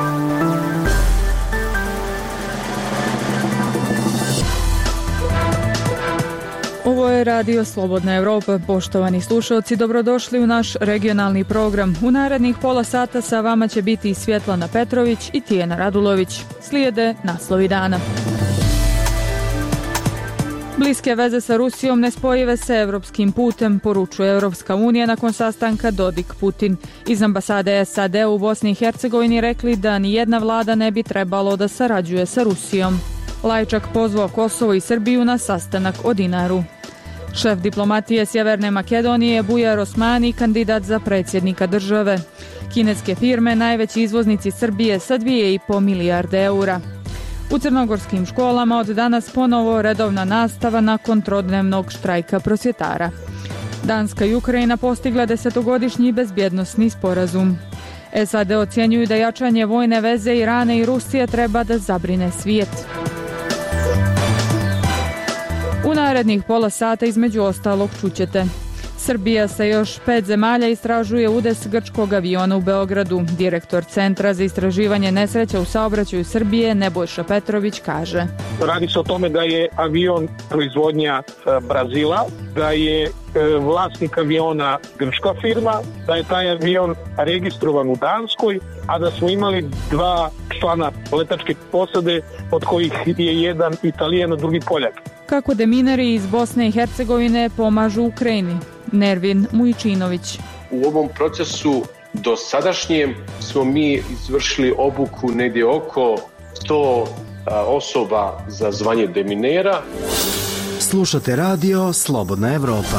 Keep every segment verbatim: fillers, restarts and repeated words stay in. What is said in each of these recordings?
Ovo je Radio Slobodna Evropa. Poštovani slušalci, dobrodošli u naš regionalni program. U narednih pola sata sa vama će biti Svjetlana Petrović i Tijena Radulović. Slijede naslovi dana. Bliske veze sa Rusijom nespojive se evropskim putem, poručuje Evropska unija nakon sastanka Dodik-Putin. Iz ambasade S A D u Bosni i Hercegovini rekli da nijedna vlada ne bi trebalo da sarađuje sa Rusijom. Lajčak pozvao Kosovo i Srbiju na sastanak o dinaru. Šef diplomatije Sjeverne Makedonije Bujar Osmani kandidat za predsjednika države. Kineske firme najveći izvoznici Srbije sa dvije i po milijarde eura. U crnogorskim školama od danas ponovo redovna nastava nakon trodnevnog štrajka prosvjetara. Danska i Ukrajina postigla desetogodišnji bezbjednosni sporazum. S A D ocjenjuju da jačanje vojne veze Irana i Rusije treba da zabrine svijet. U narednih pola sata između ostalog čućete. Srbija sa još pet zemalja istražuje udes grčkog aviona u Beogradu. Direktor Centra za istraživanje nesreća u saobraćaju Srbije Nebojša Petrović kaže: Radi se o tome da je avion proizvodnja Brazila, da je vlasnik aviona grčka firma, da je taj avion registrovan u Danskoj, a da smo imali dva člana letačke posade, od kojih je jedan Italijan, a drugi Poljak. Kako demineri iz Bosne i Hercegovine pomažu Ukrajini? Nervin Mujčinović. U ovom procesu do sadašnjem smo mi izvršili obuku negdje oko sto osoba za zvanje deminera. Slušate radio Slobodna Evropa.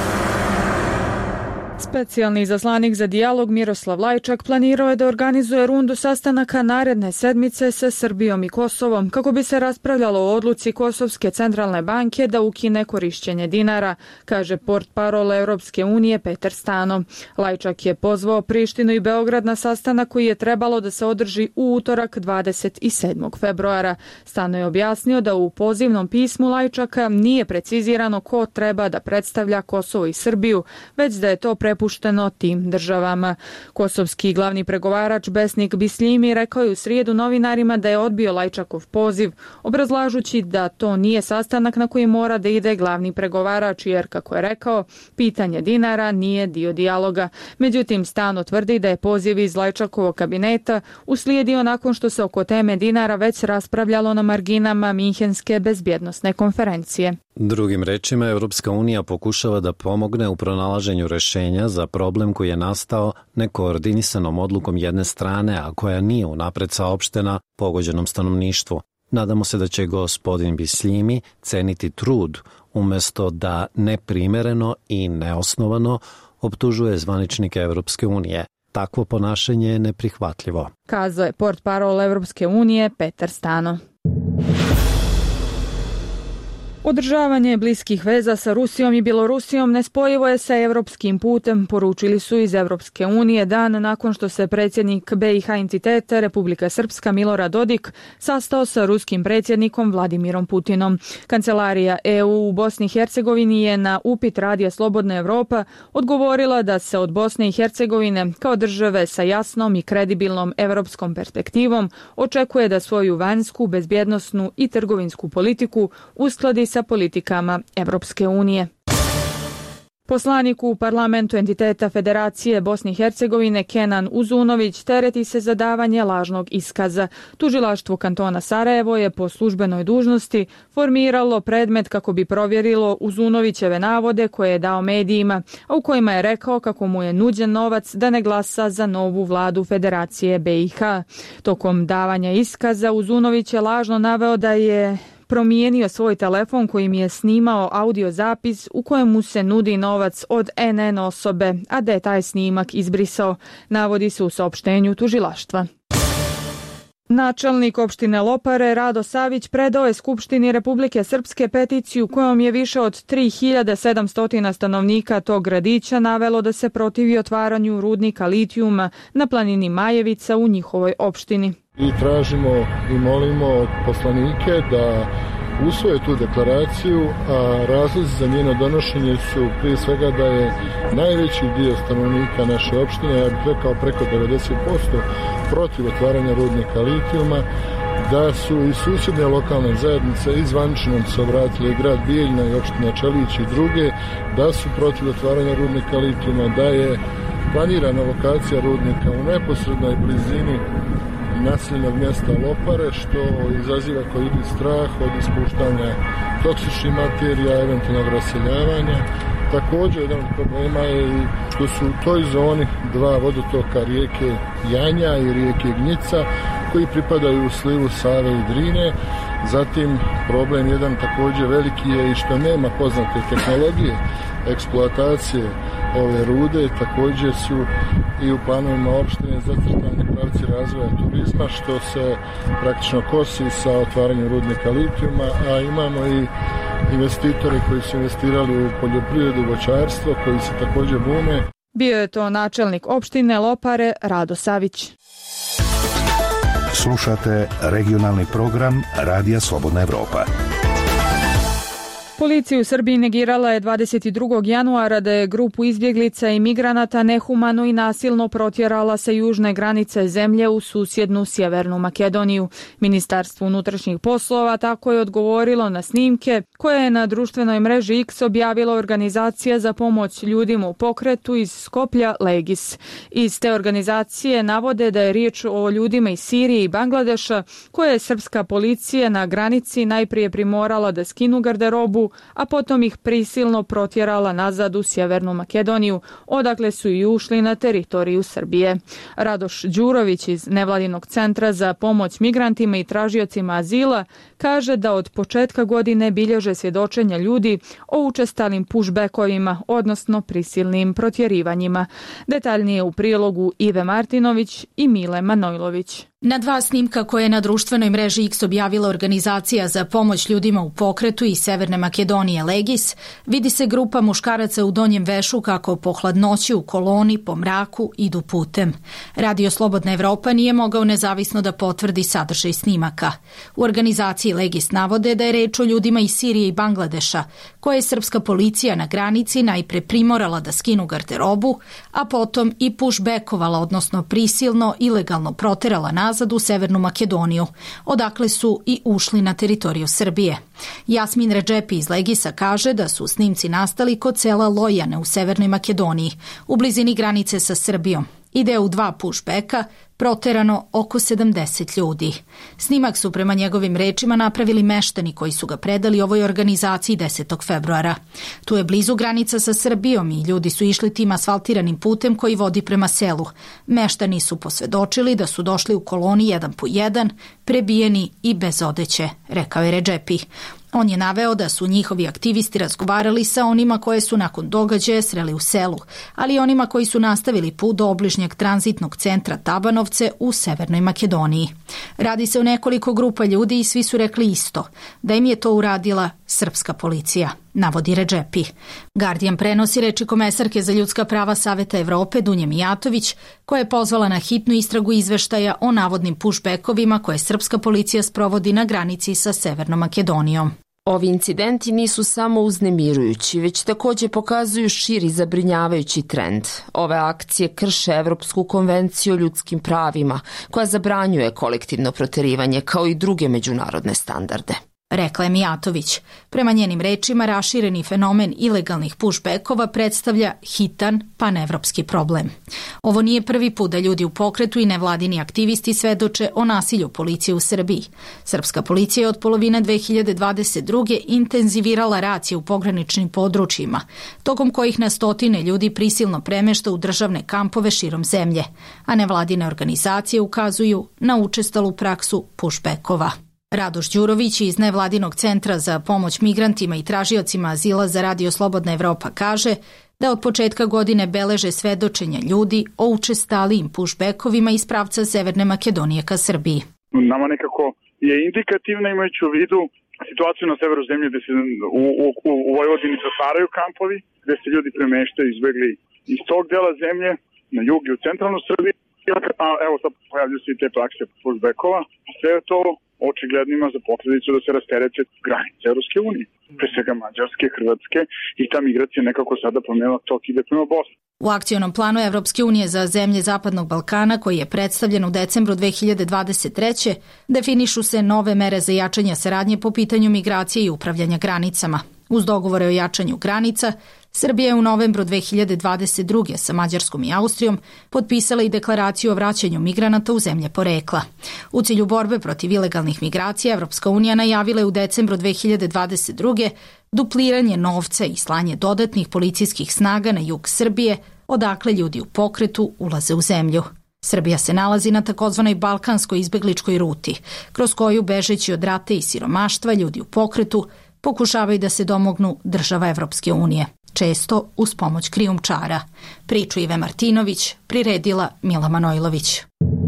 Specijalni izaslanik za dijalog Miroslav Lajčak planirao je da organizuje rundu sastanaka naredne sedmice sa Srbijom i Kosovom kako bi se raspravljalo o odluci Kosovske centralne banke da ukine korišćenje dinara, kaže portparol Europske unije Petar Stano. Lajčak je pozvao Prištinu i Beograd na sastanak koji je trebalo da se održi u utorak dvadeset sedmog februara. Stano je objasnio da u pozivnom pismu Lajčaka nije precizirano ko treba da predstavlja Kosovo i Srbiju, već da je to prepušteno tim državama. Kosovski glavni pregovarač Besnik Bisljimi rekao je u srijedu novinarima da je odbio Lajčakov poziv, obrazlažući da to nije sastanak na koji mora da ide glavni pregovarač, jer, kako je rekao, pitanje dinara nije dio dijaloga. Međutim, Stano tvrdi da je poziv iz Lajčakovog kabineta uslijedio nakon što se oko teme dinara već raspravljalo na marginama Minhenske bezbjednosne konferencije. Drugim rečima, Evropska unija pokušava da pomogne u pronalaženju rešenja za problem koji je nastao nekoordinisanom odlukom jedne strane, a koja nije unapred saopštena pogođenom stanovništvu. Nadamo se da će gospodin Bisljimi ceniti trud umjesto da neprimereno i neosnovano optužuje zvaničnike Evropske unije. Takvo ponašanje je neprihvatljivo, kazao je portparol Evropske unije Petar Stano. Održavanje bliskih veza sa Rusijom i Bjelorusijom nespojivo je sa evropskim putem, poručili su iz Evropske unije dan nakon što se predsjednik B i H entiteta Republika Srpska Milorad Dodik sastao sa ruskim predsjednikom Vladimirom Putinom. Kancelarija E U u Bosni i Hercegovini je na upit Radija Slobodna Evropa odgovorila da se od Bosne i Hercegovine kao države sa jasnom i kredibilnom evropskom perspektivom očekuje da svoju vanjsku, bezbjednosnu i trgovinsku politiku uskladi sa politikama Evropske unije. Poslanik u parlamentu entiteta Federacije Bosne i Hercegovine Kenan Uzunović tereti se za davanje lažnog iskaza. Tužilaštvo kantona Sarajevo je po službenoj dužnosti formiralo predmet kako bi provjerilo Uzunovićeve navode koje je dao medijima, a u kojima je rekao kako mu je nuđen novac da ne glasa za novu vladu Federacije B i H. Tokom davanja iskaza Uzunović je lažno naveo da je promijenio svoj telefon kojim je snimao audio zapis u kojemu se nudi novac od N N osobe, a da je taj snimak izbrisao, navodi se u saopštenju tužilaštva. Načelnik opštine Lopare Rado Savić predao je Skupštini Republike Srpske peticiju kojom je više od tri hiljade sedamsto stanovnika tog gradića navelo da se protivi otvaranju rudnika litijuma na planini Majevica u njihovoj opštini. I tražimo i molimo od poslanike da usvoje tu deklaraciju, a razlozi za njeno donošenje su prije svega da je najveći dio stanovnika naše opštine, ja bih rekao preko devedeset posto, protiv otvaranja rudnika litijuma, da su i susjedne lokalne zajednice i zvanično se obratili i grad Bijeljina i opština Čelić i druge, da su protiv otvaranja rudnika litijuma, da je planirana lokacija rudnika u neposrednoj blizini naseljenog mjesta Lopare, što izaziva kod ljudi strah od ispuštanja toksičnih materija, eventualnog raseljavanja. Također, jedan od problema je i što su u toj zoni dva vodotoka rijeke Janja i rijeke Gnjica, koji pripadaju u slivu Save i Drine. Zatim, problem jedan također veliki je i što nema poznate tehnologije eksploatacije ove rude, također su i u planovima opštine zacrtani pravci razvoja turizma, što se praktično kosi sa otvaranjem rudnika litijuma, a imamo i investitore koji su investirali u poljoprivredu, voćarstvo, koji se također bune. Bio je to načelnik opštine Lopare Rado Savić. Slušate regionalni program Radija Slobodna Evropa. Policija u Srbiji negirala je dvadeset drugog januara da je grupu izbjeglica i migranata nehumano i nasilno protjerala sa južne granice zemlje u susjednu Sjevernu Makedoniju. Ministarstvo unutrašnjih poslova tako je odgovorilo na snimke koje je na društvenoj mreži X objavila organizacija za pomoć ljudima u pokretu iz Skoplja Legis. Iz te organizacije navode da je riječ o ljudima iz Sirije i Bangladeša koje je srpska policija na granici najprije primorala da skinu garderobu, a potom ih prisilno protjerala nazad u Sjevernu Makedoniju, odakle su i ušli na teritoriju Srbije. Radoš Đurović iz Nevladinog centra za pomoć migrantima i tražiocima azila kaže da od početka godine bilježe svjedočenja ljudi o učestalim pushbackovima, odnosno prisilnim protjerivanjima. Detaljnije u prilogu Ive Martinović i Mile Manojlović. Na dva snimka koje je na društvenoj mreži X objavila organizacija za pomoć ljudima u pokretu iz Severne Makedonije Legis, vidi se grupa muškaraca u donjem vešu kako po hladnoći u koloni po mraku idu putem. Radio Slobodna Evropa nije mogao nezavisno da potvrdi sadržaj snimaka. U organizaciji Legis navode da je reč o ljudima iz Sirije i Bangladeša, koje je srpska policija na granici najpre primorala da skinu garderobu, a potom i pushbackovala, odnosno prisilno, ilegalno proterala nazad u Severnu Makedoniju, odakle su i ušli na teritoriju Srbije. Jasmin Redžepi iz Legisa kaže da su snimci nastali kod sela Lojane u Severnoj Makedoniji, u blizini granice sa Srbijom. Ide u dva pushbacka, proterano oko sedamdeset ljudi. Snimak su prema njegovim rečima napravili meštani koji su ga predali ovoj organizaciji desetog februara. Tu je blizu granica sa Srbijom i ljudi su išli tim asfaltiranim putem koji vodi prema selu. Meštani su posvedočili da su došli u koloni jedan po jedan, prebijeni i bez odeće, rekao je Redžepi. On je naveo da su njihovi aktivisti razgovarali sa onima koje su nakon događaja sreli u selu, ali i onima koji su nastavili put do obližnjeg tranzitnog centra Tabanovce u Severnoj Makedoniji. Radi se o nekoliko grupa ljudi i svi su rekli isto, da im je to uradila srpska policija, navodi Redžepi. Guardian prenosi reči komesarke za ljudska prava Saveta Evrope Dunje Mijatović, koja je pozvala na hitnu istragu izveštaja o navodnim pushbackovima koje srpska policija sprovodi na granici sa Severnom Makedonijom. Ovi incidenti nisu samo uznemirujući, već također pokazuju širi zabrinjavajući trend. Ove akcije krše Evropsku konvenciju o ljudskim pravima, koja zabranjuje kolektivno proterivanje kao i druge međunarodne standarde, rekla je Mijatović. Prema njenim rečima, rašireni fenomen ilegalnih pushbackova predstavlja hitan panevropski problem. Ovo nije prvi put da ljudi u pokretu i nevladini aktivisti svedoče o nasilju policije u Srbiji. Srpska policija je od polovine dve hiljade dvadeset druge intenzivirala racije u pograničnim područjima, tokom kojih na stotine ljudi prisilno premešta u državne kampove širom zemlje, a nevladine organizacije ukazuju na učestalu praksu pushbackova. Radoš Đurović iz Nevladinog centra za pomoć migrantima i tražiocima azila za Radio Slobodna Evropa kaže da od početka godine beleže svedočenja ljudi o učestalijim pushbackovima iz pravca Severne Makedonije ka Srbiji. Nama nekako je indikativno, imajući u vidu situaciju na severu zemlje gde se u, u, u Vojvodini zatvaraju kampovi, gde se ljudi premeštaju, izbegli iz tog dela zemlje na jug i u centralnu Srbiju, a evo sad pojavljuju se i te prakse pushbackova. Sve to očigledno ima za posledicu da se rasterete granice Evropske unije, pre svega Mađarske, Hrvatske, i ta migracija nekako sada promenila tok ide prema Bosni. U akcionom planu Evropske unije za zemlje Zapadnog Balkana, koji je predstavljen u decembru dve hiljade dvadeset treće. definišu se nove mere za jačanje saradnje po pitanju migracije i upravljanja granicama. Uz dogovore o jačanju granica, Srbija je u novembru dve hiljade dvadeset druge. sa Mađarskom i Austrijom potpisala i deklaraciju o vraćanju migranata u zemlje porekla. U cilju borbe protiv ilegalnih migracija, Evropska unija najavila je u decembru dve hiljade dvadeset druge. dupliranje novca i slanje dodatnih policijskih snaga na jug Srbije, odakle ljudi u pokretu ulaze u zemlju. Srbija se nalazi na takozvanoj balkanskoj izbegličkoj ruti, kroz koju, bežeći od rata i siromaštva, ljudi u pokretu pokušavaju da se domognu država Evropske unije, često uz pomoć krijumčara. Priču Ive Martinović priredila Mila Manojlović.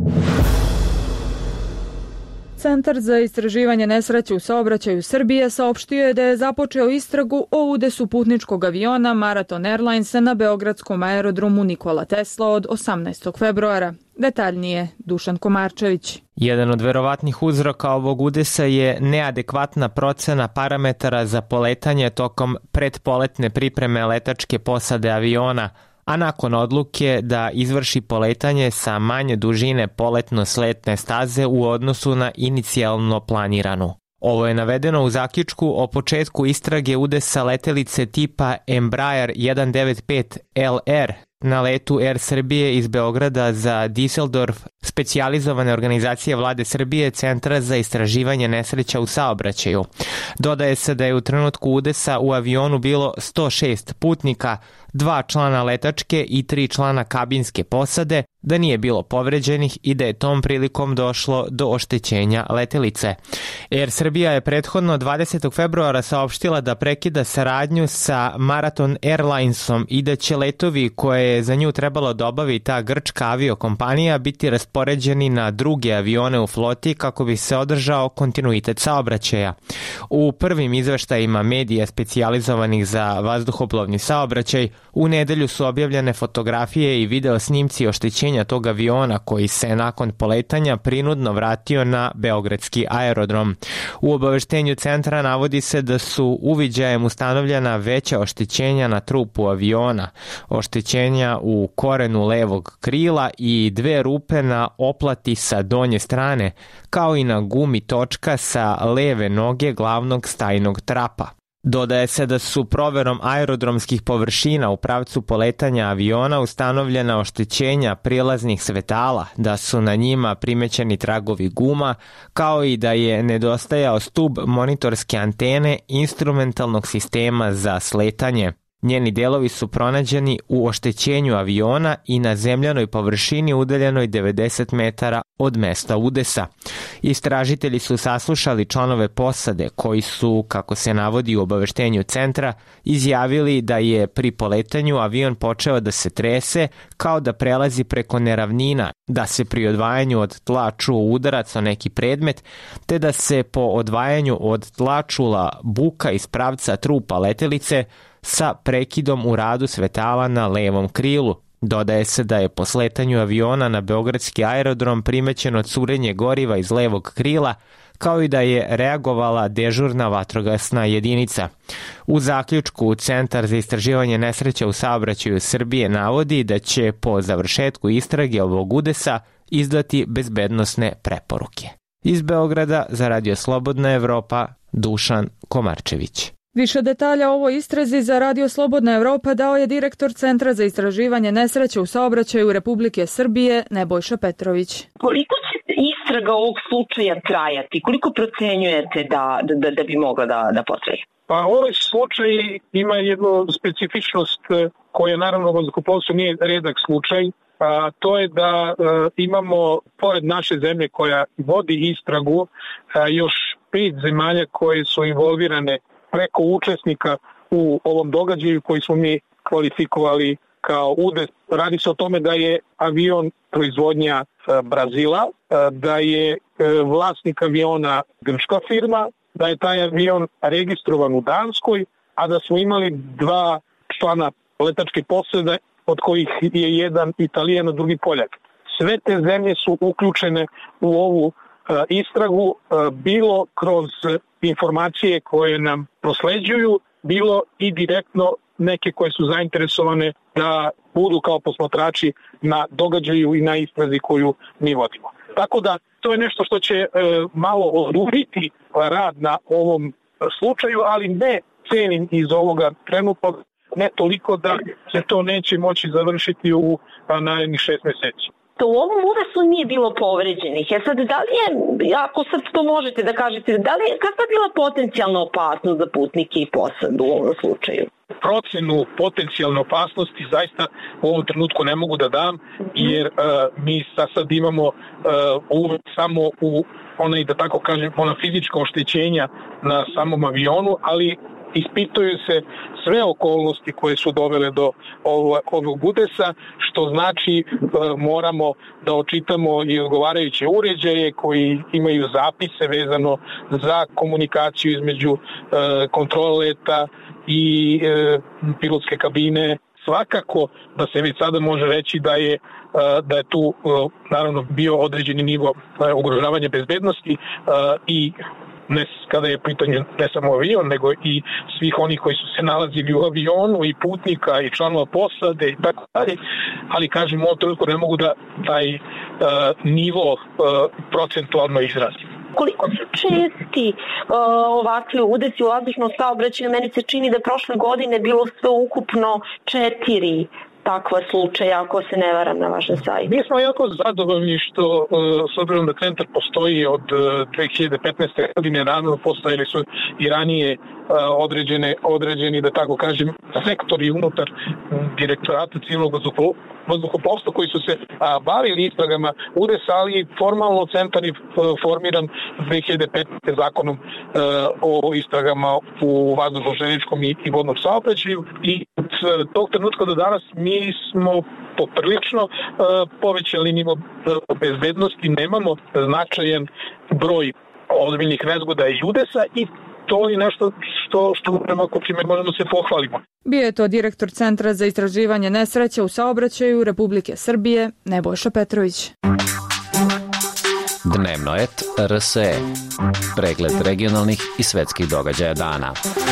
Centar za istraživanje nesreće u saobraćaju Srbije saopštio je da je započeo istragu o udesu putničkog aviona Marathon Airlinesa na beogradskom aerodromu Nikola Tesla od osamnaestog februara. Detaljnije Dušan Komarčević. Jedan od verovatnih uzroka ovog udesa je neadekvatna procena parametara za poletanje tokom predpoletne pripreme letačke posade aviona, a nakon odluke da izvrši poletanje sa manje dužine poletno-sletne staze u odnosu na inicijalno planiranu. Ovo je navedeno u zaključku o početku istrage udesa letelice tipa Embraer sto devedeset pet L R na letu Air Srbije iz Beograda za Düsseldorf, specijalizovane organizacije Vlade Srbije Centra za istraživanje nesreća u saobraćaju. Dodaje se da je u trenutku udesa u avionu bilo sto šest putnika, dva člana letačke i tri člana kabinske posade, da nije bilo povređenih i da je tom prilikom došlo do oštećenja letelice. Air Srbija je prethodno dvadesetog februara saopštila da prekida saradnju sa Marathon Airlinesom i da će letovi koje je za nju trebalo da obavi ta grčka aviokompanija biti raspoređeni na druge avione u floti kako bi se održao kontinuitet saobraćaja. U prvim izveštajima medija specijalizovanih za vazduhoplovni saobraćaj u nedelju su objavljene fotografije i video snimci oštećenja tog aviona koji se nakon poletanja prinudno vratio na beogradski aerodrom. U obaveštenju centra navodi se da su uviđajem ustanovljena veća oštećenja na trupu aviona, oštećenja u korenu levog krila i dve rupe na oplati sa donje strane, kao i na gumi točka sa leve noge glavnog stajnog trapa. Dodaje se da su proverom aerodromskih površina u pravcu poletanja aviona ustanovljena oštećenja prilaznih svetala, da su na njima primećeni tragovi guma, kao i da je nedostajao stub monitorske antene instrumentalnog sistema za sletanje. Njeni delovi su pronađeni u oštećenju aviona i na zemljanoj površini udaljenoj devedeset metara od mesta udesa. Istražitelji su saslušali članove posade koji su, kako se navodi u obaveštenju centra, izjavili da je pri poletanju avion počeo da se trese kao da prelazi preko neravnina, da se pri odvajanju od tla čuo udarac o neki predmet, te da se po odvajanju od tla čula buka iz pravca trupa letelice sa prekidom u radu svetala na levom krilu. Dodaje se da je po sletanju aviona na beogradski aerodrom primećeno curenje goriva iz levog krila, kao i da je reagovala dežurna vatrogasna jedinica. U zaključku Centar za istraživanje nesreća u saobraćaju Srbije navodi da će po završetku istrage ovog udesa izdati bezbednosne preporuke. Iz Beograda za Radio Slobodna Evropa, Dušan Komarčević. Više detalja o ovoj istrazi za Radio Slobodna Evropa dao je direktor Centra za istraživanje nesreće u saobraćaju Republike Srbije Nebojša Petrović. Koliko će istraga ovog slučaja trajati? Koliko procenjujete da, da, da bi mogla da, da potraje? Pa ovaj slučaj ima jednu specifičnost koja naravno u vazduhoplovstvu nije redak slučaj, a to je da a, imamo pored naše zemlje koja vodi istragu a, još pet zemalja koje su involvirane preko učesnika u ovom događaju koji smo mi kvalifikovali kao udes. Radi se o tome da je avion proizvodnja Brazila, da je vlasnik aviona grčka firma, da je taj avion registrovan u Danskoj, a da smo imali dva člana letačke posade, od kojih je jedan Italijan, a drugi Poljak. Sve te zemlje su uključene u ovu istragu, bilo kroz informacije koje nam prosleđuju, bilo i direktno neke koje su zainteresovane da budu kao posmatrači na događaju i na istrazi koju mi vodimo. Tako da to je nešto što će e, malo oduriti rad na ovom slučaju, ali ne cenim iz ovoga trenutnog, ne toliko da se to neće moći završiti u narednih šest meseci. To u ovom udesu nije bilo povređenih. Ja sad, da li je, ako sad to možete da kažete, da li je, kakva je bila potencijalna opasnost za putnike i posadu u ovom slučaju? Procenu potencijalne opasnosti zaista u ovom trenutku ne mogu da dam, jer uh, mi sa sad imamo uh, uvek samo u onaj, da tako kažem, ona fizička oštećenja na samom avionu, ali ispituju se sve okolnosti koje su dovele do ovog udesa, što znači moramo da očitamo i odgovarajuće uređaje koji imaju zapise vezano za komunikaciju između kontrole leta i pilotske kabine. Svakako da se već sada može reći da je da je tu naravno bio određeni nivo ugrožavanja bezbednosti i ne kada je pitanje ne samo avion, nego i svih onih koji su se nalazili u avionu i putnika i članova posade i tako dalje, ali kažem, u ovom trenutku ne mogu da taj uh, nivo uh, procentualno izrazim. Koliko su česti uh, ovakvi udesi u vazdušnom saobraćaju? Meni se čini da prošle godine bilo sve ukupno četiri takva slučaja, ako se ne varam, na vašem sajtu. Mi smo jako zadovoljni što, s obzirom da centar postoji od dve hiljade petnaeste. godine, naravno postojali su i ranije određene, određeni, da tako kažem, sektori unutar Direktorata civilnog vazduhoplovstva koji su se bavili istragama udesa, ali formalno centar je formiran dve hiljade petnaeste. zakonom o istragama u vazdušno-železničkom i vodnom saobraćaju i od tog trenutka do danas mi smo poprilično povećali nivo bezbednosti, nemamo značajan broj ozbiljnih nezgoda i udesa i to je nešto što, što prema čime možemo se pohvalimo. Bio je to direktor Centra za istraživanje nesreća u saobraćaju Republike Srbije, Nebojša Petrović. Dnevno et R S E. Pregled regionalnih i svetskih događaja dana.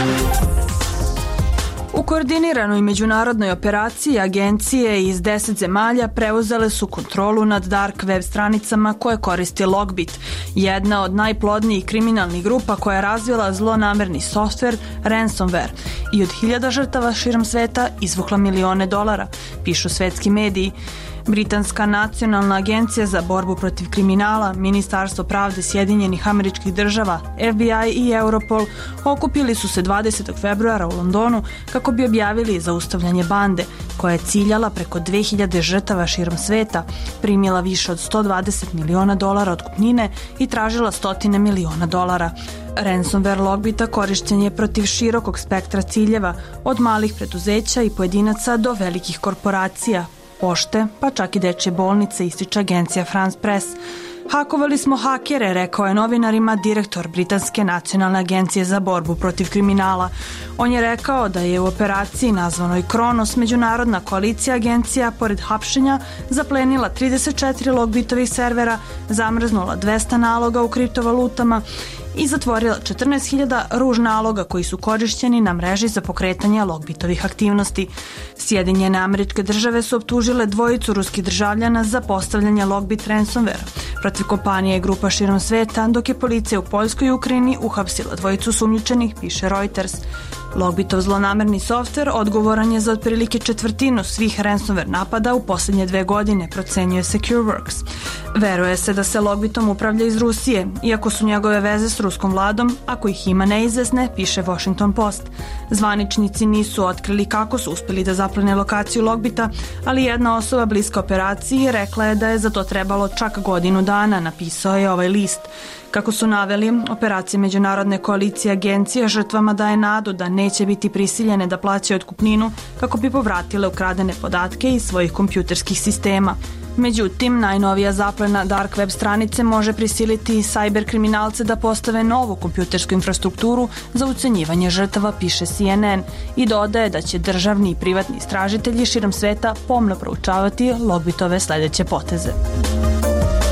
U koordiniranoj međunarodnoj operaciji agencije iz deset zemalja preuzele su kontrolu nad dark web stranicama koje koristi Logbit, jedna od najplodnijih kriminalnih grupa koja je razvila zlonamerni softver ransomware i od hiljada žrtava širom sveta izvukla milione dolara, pišu svetski mediji. Britanska nacionalna agencija za borbu protiv kriminala, Ministarstvo pravde Sjedinjenih Američkih Država, F B I i Europol okupili su se dvadesetog februara u Londonu kako bi objavili zaustavljanje bande, koja je ciljala preko dve hiljade žrtava širom sveta, primila više od sto dvadeset miliona dolara otkupnine i tražila stotine miliona dolara. Ransomware Logbita korišćen je protiv širokog spektra ciljeva, od malih preduzeća i pojedinaca do velikih korporacija, pošte, pa čak i dečje bolnice, ističe agencija France Press. Hakovali smo hakere, rekao je novinarima direktor Britanske nacionalne agencije za borbu protiv kriminala. On je rekao da je u operaciji nazvanoj Kronos međunarodna koalicija agencija, pored hapšenja, zaplenila trideset četiri Logbitovih servera, zamrznula dvesta naloga u kriptovalutama i zatvorila četrnaest hiljada ruž naloga koji su korišćeni na mreži za pokretanje Logbitovih aktivnosti. Sjedinjene Američke Države su optužile dvojicu ruskih državljana za postavljanje Logbit ransomware protiv kompanije i grupa širom sveta, dok je policija u Poljskoj i Ukrajini uhapsila dvojicu sumnjičenih, piše Reuters. Logbitov zlonamerni softver odgovoran je za otprilike četvrtinu svih ransomware napada u posljednje dve godine, procenjuje SecureWorks. Veruje se da se Logbitom upravlja iz Rusije, iako su njegove veze s ruskom vladom, ako ih ima neizvesne, piše Washington Post. Zvaničnici nisu otkrili kako su uspeli da zaplene lokaciju Logbita, ali jedna osoba bliska operaciji rekla je da je za to trebalo čak godinu dana, napisao je ovaj list. Kako su naveli, operacija međunarodne koalicije agencija žrtvama daje nadu da neće biti prisiljene da plaćaju otkupninu kako bi povratile ukradene podatke iz svojih kompjuterskih sistema. Međutim, najnovija zaplena dark web stranice može prisiliti cyber kriminalce da postave novu kompjutersku infrastrukturu za ucenjivanje žrtava, piše C N N, i dodaje da će državni i privatni istražitelji širom sveta pomno proučavati Logbitove sledeće poteze.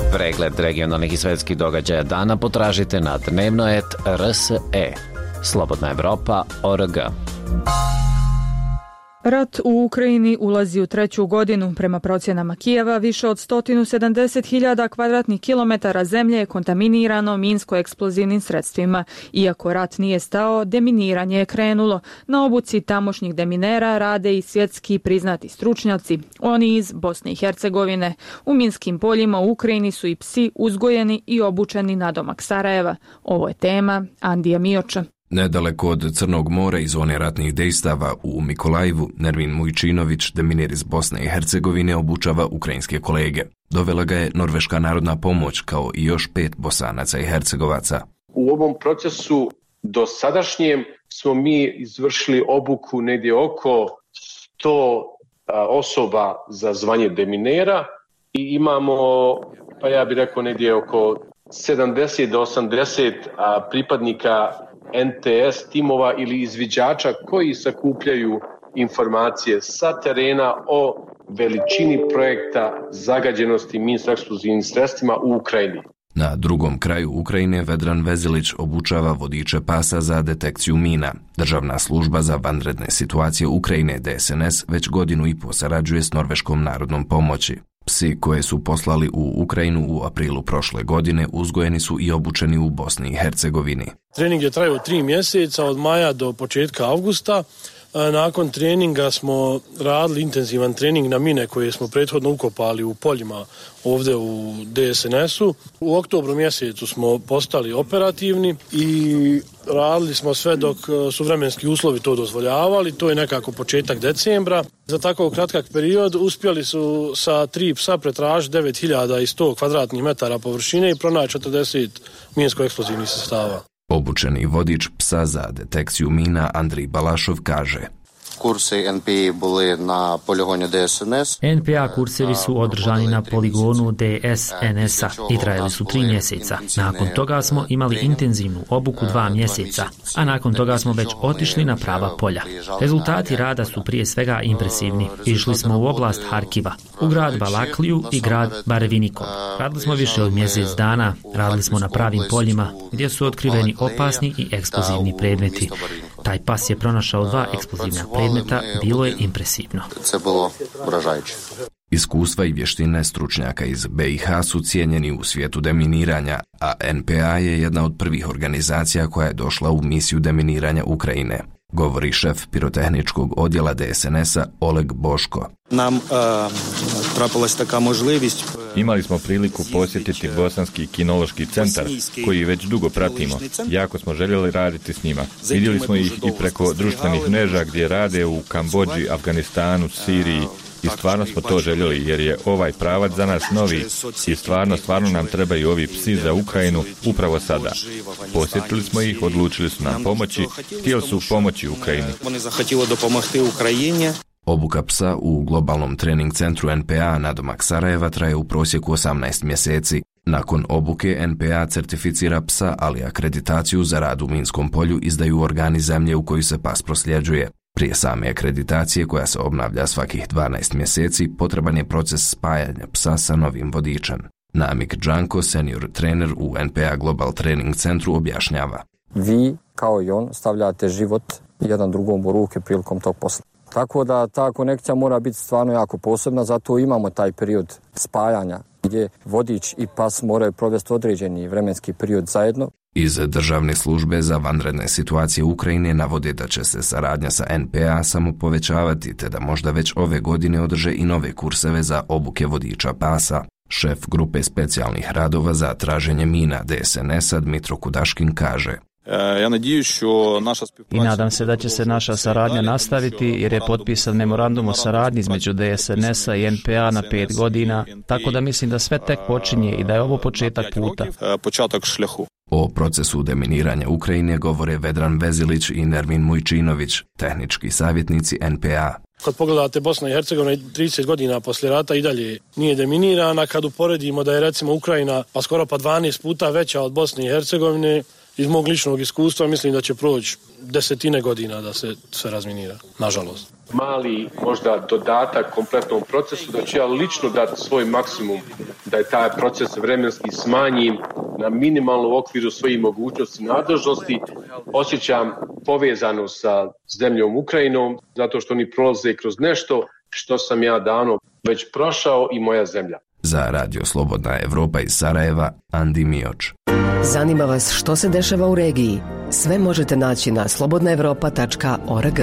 Pregled regionalnih i svetskih događaja dana potražite na dnevnoet tačka r s e. Slobodna Evropa tačka org. Rat u Ukrajini ulazi u treću godinu. Prema procjenama Kijeva, više od sto sedamdeset hiljada kvadratnih kilometara zemlje je kontaminirano minsko-eksplozivnim sredstvima. Iako rat nije stao, deminiranje je krenulo. Na obuci tamošnjih deminera rade i svjetski priznati stručnjaci, oni iz Bosne i Hercegovine. U minskim poljima u Ukrajini su i psi uzgojeni i obučeni nadomak Sarajeva. Ovo je tema Andija Mioča. Nedaleko od Crnog mora i zone ratnih dejstava u Mikolajivu, Nermin Mujčinović, deminer iz Bosne i Hercegovine, obučava ukrajinske kolege. Dovela ga je Norveška narodna pomoć, kao i još pet Bosanaca i Hercegovaca. U ovom procesu do sadašnjem smo mi izvršili obuku negdje oko sto osoba za zvanje deminera i imamo, pa ja bih rekao, negdje oko sedamdeset do osamdeset pripadnika en te es timova ili izviđača koji sakupljaju informacije sa terena o veličini projekta zagađenosti minsko-eksplozivnim sredstvima u Ukrajini. Na drugom kraju Ukrajine Vedran Vezilić obučava vodiče pasa za detekciju mina. Državna služba za vanredne situacije Ukrajine D S N S već godinu i po sarađuje s Norveškom narodnom pomoći. Psi koje su poslali u Ukrajinu u aprilu prošle godine uzgojeni su i obučeni u Bosni i Hercegovini. Trening je trajao tri mjeseca od maja do početka avgusta. Nakon treninga smo radili intenzivan trening na mine koje smo prethodno ukopali u poljima ovdje u D S N S-u. U oktobru mjesecu smo postali operativni i radili smo sve dok su vremenski uslovi to dozvoljavali. To je nekako početak decembra. Za tako kratak period uspjeli su sa tri psa pretražiti devet hiljada sto kvadratnih metara površine i pronaći četrdeset minsko-eksplozivnih sredstava. Obučeni vodič psa za detekciju mina Andrij Balašov kaže: Kursi en pe a bili na poligonu D S N S. en pe a kursevi su održani na poligonu D S N S-a i trajali su tri mjeseca. Nakon toga smo imali intenzivnu obuku dva mjeseca, a nakon toga smo već otišli na prava polja. Rezultati rada su prije svega impresivni. Išli smo u oblast Harkiva, u grad Balakliju i grad Barevinikov. Radili smo više od mjesec dana, radili smo na pravim poljima gdje su otkriveni opasni i eksplozivni predmeti. Taj pas je pronašao dva eksplozivna predmeta, bilo je impresivno. Iskustva i vještine stručnjaka iz be i ha su cijenjeni u svijetu deminiranja, a en pe a je jedna od prvih organizacija koja je došla u misiju deminiranja Ukrajine, govori šef pirotehničkog odjela D S N S-a Oleg Boško. Nam uh, trapalась taka možljivost. Imali smo priliku posjetiti Bosanski kinološki centar, koji već dugo pratimo. Jako smo željeli raditi s njima. Vidjeli smo ih i preko društvenih mreža gdje rade u Kambodži, Afganistanu, Siriji. I stvarno smo to željeli jer je ovaj pravac za nas novi i stvarno, stvarno nam trebaju ovi psi za Ukrajinu upravo sada. Posjetili smo ih, odlučili su nam pomoći, htjeli su pomoći Ukrajini. Obuka psa u globalnom trening centru en pe a nadomak Sarajeva traje u prosjeku osamnaest mjeseci. Nakon obuke en pe a certificira psa, ali akreditaciju za rad u minskom polju izdaju organi zemlje u koju se pas prosljeđuje. Prije same akreditacije, koja se obnavlja svakih dvanaest mjeseci, potreban je proces spajanja psa sa novim vodičem. Namik Džanko, senior trener u en pe a Global Training Centru, objašnjava. Vi, kao i on, stavljate život jedan drugom u ruke prilikom tog posla. Tako da ta konekcija mora biti stvarno jako posebna, zato imamo taj period spajanja gdje vodič i pas moraju provesti određeni vremenski period zajedno. Iz Državne službe za vanredne situacije Ukrajine navode da će se saradnja sa en pe a samo povećavati, te da možda već ove godine održe i nove kurseve za obuke vodiča pasa. Šef grupe specijalnih radova za traženje mina D S N S-a Dmitro Kudaškin kaže: I nadam se da će se naša saradnja nastaviti jer je potpisan memorandum o saradnji između D S N S-a i en pe a na pet godina, tako da mislim da sve tek počinje i da je ovo početak puta. O procesu deminiranja Ukrajine govore Vedran Vezilić i Nermin Mujčinović, tehnički savjetnici en pe a. Kad pogledate, Bosna i Hercegovina trideset godina poslije rata i dalje nije deminirana. Kad uporedimo da je recimo Ukrajina pa skoro pa dvanaest puta veća od Bosne i Hercegovine, iz mog ličnog iskustva mislim da će proći desetine godina da se sve razminira, nažalost. Mali možda dodatak kompletnom procesu, da ću ja lično dati svoj maksimum da je taj proces vremenski smanjim na minimalnu okviru svojih mogućnosti i nadležnosti. Osjećam povezano sa zemljom Ukrajinom zato što oni prolaze kroz nešto što sam ja davno već prošao i moja zemlja. Za Radio Slobodna Evropa iz Sarajeva, Andi Mioč. Zanima vas što se dešava u regiji? Sve možete naći na slobodna evropa tačka org.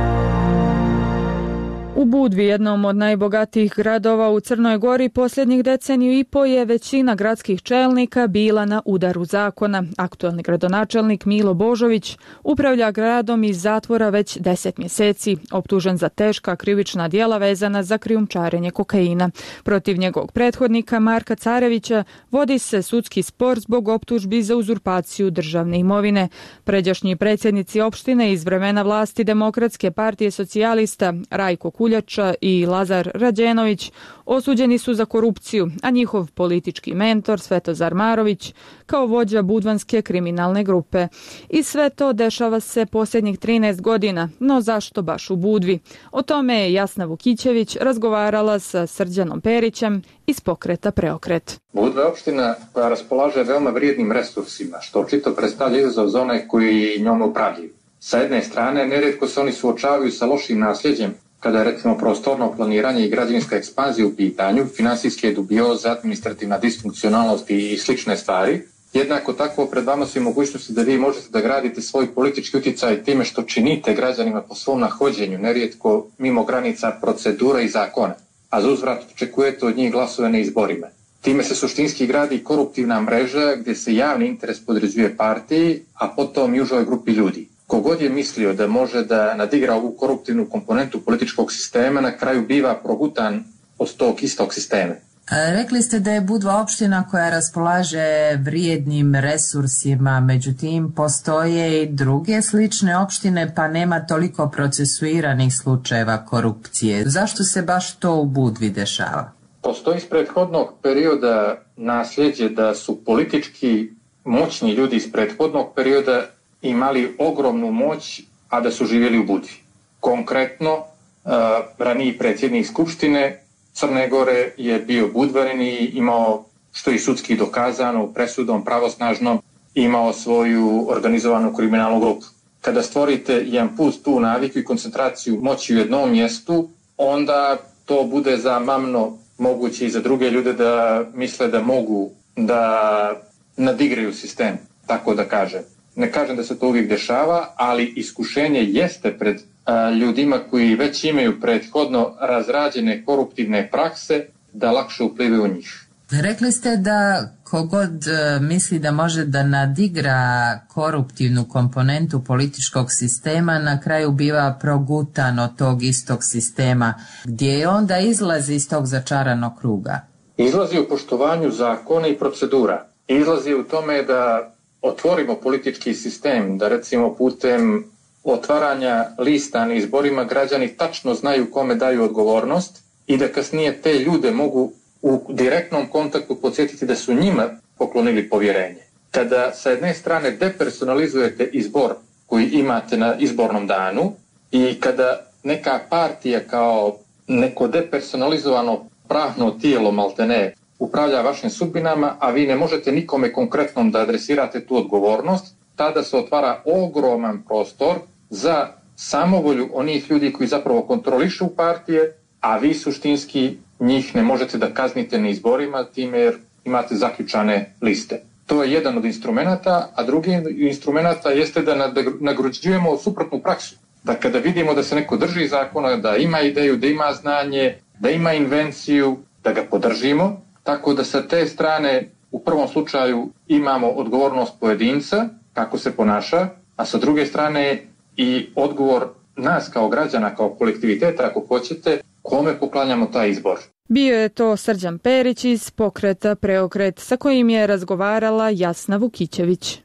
U Budvi, jednom od najbogatijih gradova u Crnoj Gori, posljednjih deceniju i po je većina gradskih čelnika bila na udaru zakona. Aktualni gradonačelnik Milo Božović upravlja gradom iz zatvora već deset mjeseci, optužen za teška krivična djela vezana za krijumčarenje kokaina. Protiv njegovog prethodnika Marka Carevića vodi se sudski spor zbog optužbi za uzurpaciju državne imovine. Pređašnji predsjednici opštine iz vremena vlasti Demokratske partije socijalista Rajko Kuljača i Lazar Rađenović osuđeni su za korupciju, a njihov politički mentor Svetozar Marović kao vođa budvanske kriminalne grupe. I sve to dešava se posljednjih trinaest godina, no zašto baš u Budvi? O tome je Jasna Vukićević razgovarala sa Srđanom Perićem iz pokreta Preokret. Budva je opština koja raspolaže veoma vrijednim resursima, što očito predstavlja izazov za one koji njome upravljaju. Sa jedne strane, nerijetko se oni suočavaju sa lošim nasljeđem, kada je recimo prostorno planiranje i građevinska ekspanzija u pitanju, finansijske dubioze, administrativna disfunkcionalnost i slične stvari. Jednako tako pred vama su i mogućnosti da vi možete da gradite svoj politički utjecaj time što činite građanima po svom nahođenju, nerijetko mimo granica procedura i zakona, a za uzvrat očekujete od njih glasove na izborima. Time se suštinski gradi koruptivna mreža gdje se javni interes podređuje partiji, a potom i užoj grupi ljudi. Kogod je mislio da može da nadigra ovu koruptivnu komponentu političkog sistema, na kraju biva progutan od tog istog sistema. Rekli ste da je Budva opština koja raspolaže vrijednim resursima, međutim postoje i druge slične opštine pa nema toliko procesuiranih slučajeva korupcije. Zašto se baš to u Budvi dešava? Postoji iz prethodnog perioda nasljeđe da su politički moćni ljudi iz prethodnog perioda imali ogromnu moć, a da su živjeli u Budvi. Konkretno, uh, raniji predsjednik Skupštine Crne Gore je bio Budvarin i imao, što je sudski dokazano, presudom pravosnažnom, imao svoju organizovanu kriminalnu grupu. Kada stvorite jedan put tu naviku i koncentraciju moći u jednom mjestu, onda to bude za mamno moguće i za druge ljude da misle da mogu da nadigraju sistem, tako da kažem. Ne kažem da se to uvijek dešava, ali iskušenje jeste pred a, ljudima koji već imaju prethodno razrađene koruptivne prakse da lakše uplivaju u njih. Rekli ste da kogod misli da može da nadigra koruptivnu komponentu političkog sistema, na kraju biva progutan od tog istog sistema, gdje onda izlazi iz tog začaranog kruga. Izlazi u poštovanju zakona i procedura. Izlazi u tome da otvorimo politički sistem, da recimo putem otvaranja lista na izborima građani tačno znaju kome daju odgovornost i da kasnije te ljude mogu u direktnom kontaktu podsjetiti da su njima poklonili povjerenje. Kada sa jedne strane depersonalizujete izbor koji imate na izbornom danu i kada neka partija kao neko depersonalizovano pravno tijelo maltene upravlja vašim sudbinama, a vi ne možete nikome konkretnom da adresirate tu odgovornost, tada se otvara ogroman prostor za samovolju onih ljudi koji zapravo kontrolišu partije, a vi suštinski njih ne možete da kaznite na izborima time jer imate zaključane liste. To je jedan od instrumenata, a drugi instrumenata jeste da nagrađujemo suprotnu praksu. Da kada vidimo da se neko drži zakona, da ima ideju, da ima znanje, da ima invenciju, da ga podržimo, tako da sa te strane u prvom slučaju imamo odgovornost pojedinca, kako se ponaša, a sa druge strane i odgovor nas kao građana, kao kolektiviteta, ako hoćete, kome poklanjamo taj izbor. Bio je to Srđan Perić iz pokreta Preokret, sa kojim je razgovarala Jasna Vukićević.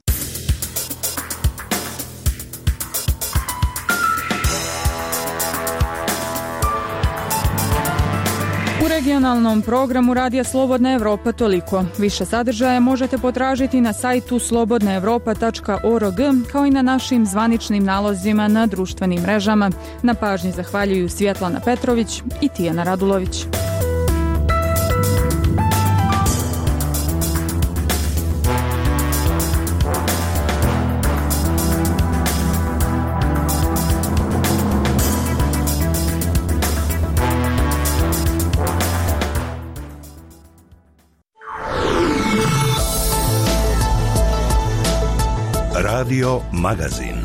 regionalnom programu Radija Slobodna Evropa toliko. Više sadržaja možete potražiti na sajtu slobodna evropa tačka org kao i na našim zvaničnim nalozima na društvenim mrežama. Na pažnji zahvaljuju Svjetlana Petrović i Tijana Radulović. Radio Magazin.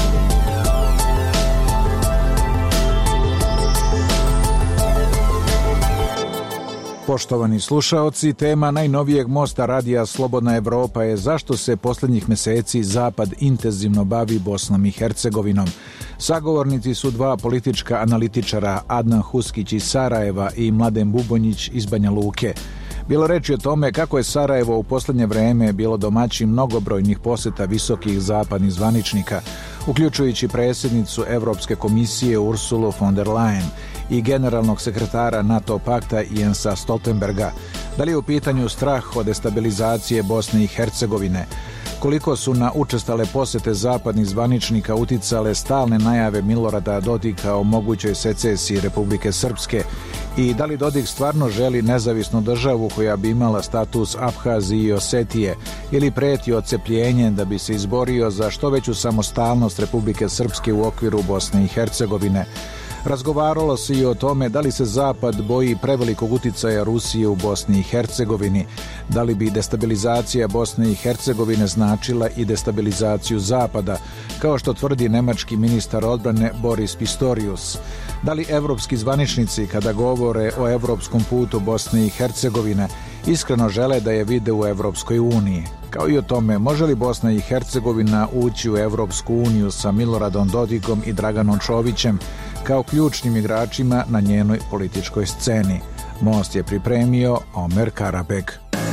Poštovani slušaoci, tema najnovijeg mosta Radija Slobodna Evropa je zašto se posljednjih mjeseci Zapad intenzivno bavi Bosnom i Hercegovinom. Sagovornici su dva politička analitičara, Adnan Huskić iz Sarajeva i Mladen Bubonjić iz Banja Luke. Bilo reči o tome kako je Sarajevo u posljednje vrijeme bilo domaćin mnogobrojnih posjeta visokih zapadnih zvaničnika, uključujući predsjednicu Europske komisije Ursulu von der Leyen i generalnog sekretara NATO pakta Jensa Stoltenberga. Da li je u pitanju strah od destabilizacije Bosne i Hercegovine? Koliko su na učestale posjete zapadnih zvaničnika uticale stalne najave Milorada Dodika o mogućoj secesiji Republike Srpske i da li Dodik stvarno želi nezavisnu državu koja bi imala status Abhazije i Osetije ili preti odcepljenje da bi se izborio za što veću samostalnost Republike Srpske u okviru Bosne i Hercegovine? Razgovaralo se i o tome da li se Zapad boji prevelikog uticaja Rusije u Bosni i Hercegovini, da li bi destabilizacija Bosne i Hercegovine značila i destabilizaciju Zapada, kao što tvrdi nemački ministar odbrane Boris Pistorius. Da li evropski zvaničnici kada govore o evropskom putu Bosne i Hercegovine iskreno žele da je vide u Evropskoj uniji? Kao i o tome može li Bosna i Hercegovina ući u Evropsku uniju sa Miloradom Dodikom i Draganom Čovićem kao ključnim igračima na njenoj političkoj sceni. Most je pripremio Omer Karabek.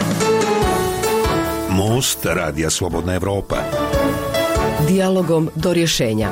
Most Radija Slobodna Evropa. Dijalogom do rješenja.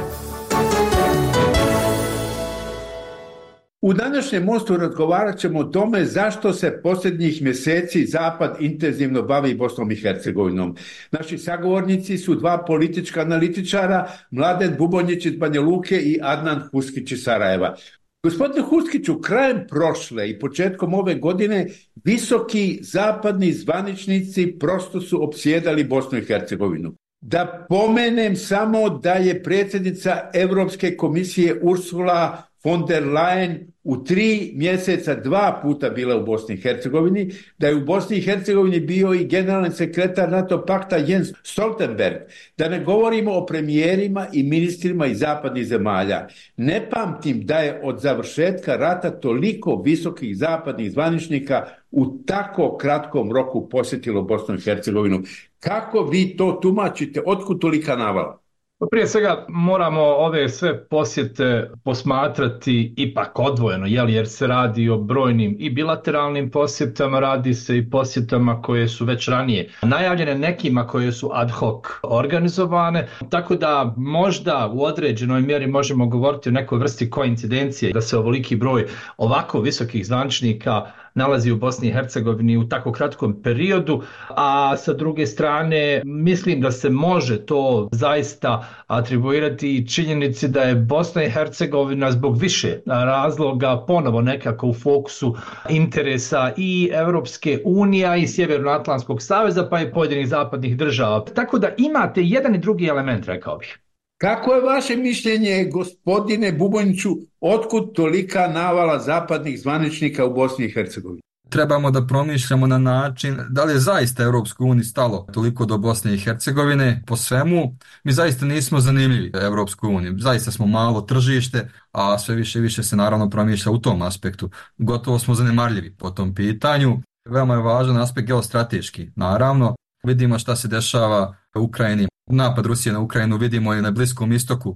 U današnjem mostu razgovarat ćemo o tome zašto se posljednjih mjeseci Zapad intenzivno bavi Bosnom i Hercegovinom. Naši sagovornici su dva politička analitičara, Mladen Bubonjić iz Banja Luke i Adnan Huskić iz Sarajeva. Gospodine Huskiću, krajem prošle i početkom ove godine visoki zapadni zvaničnici prosto su opsjedali Bosnu i Hercegovinu. Da pomenem samo da je predsjednica Europske komisije Ursula von der Leyen u tri mjeseca dva puta bila u Bosni i Hercegovini, da je u Bosni i Hercegovini bio i generalni sekretar NATO pakta Jens Stoltenberg, da ne govorimo o premijerima i ministrima iz zapadnih zemalja. Ne pamtim da je od završetka rata toliko visokih zapadnih zvaničnika u tako kratkom roku posjetilo Bosnu i Hercegovinu. Kako vi to tumačite? Otkud tolika navala? Prije svega moramo ove sve posjete posmatrati ipak odvojeno, jel, jer se radi o brojnim i bilateralnim posjetama, radi se i posjetama koje su već ranije najavljene, nekima koje su ad hoc organizovane, tako da možda u određenoj mjeri možemo govoriti o nekoj vrsti koincidencije da se ovoliki broj ovako visokih zvaničnika nalazi u Bosni i Hercegovini u tako kratkom periodu, a sa druge strane mislim da se može to zaista atribuirati i činjenici da je Bosna i Hercegovina zbog više razloga ponovo nekako u fokusu interesa i Europske unije i Sjevernoatlantskog saveza pa i pojedinih zapadnih država. Tako da imate jedan i drugi element, rekao bih. Kako je vaše mišljenje, gospodine Bubonjiću, otkud tolika navala zapadnih zvaničnika u Bosni i Hercegovini? Trebamo da promišljamo na način da li je zaista Europskoj uniji stalo toliko do Bosne i Hercegovine po svemu. Mi zaista nismo zanimljivi Europskoj uniji, zaista smo malo tržište, a sve više i više se naravno promišlja u tom aspektu. Gotovo smo zanemarljivi po tom pitanju. Veoma je važan aspekt geostrateški, naravno. Vidimo šta se dešava u Ukrajini. Napad Rusije na Ukrajinu vidimo i na Bliskom istoku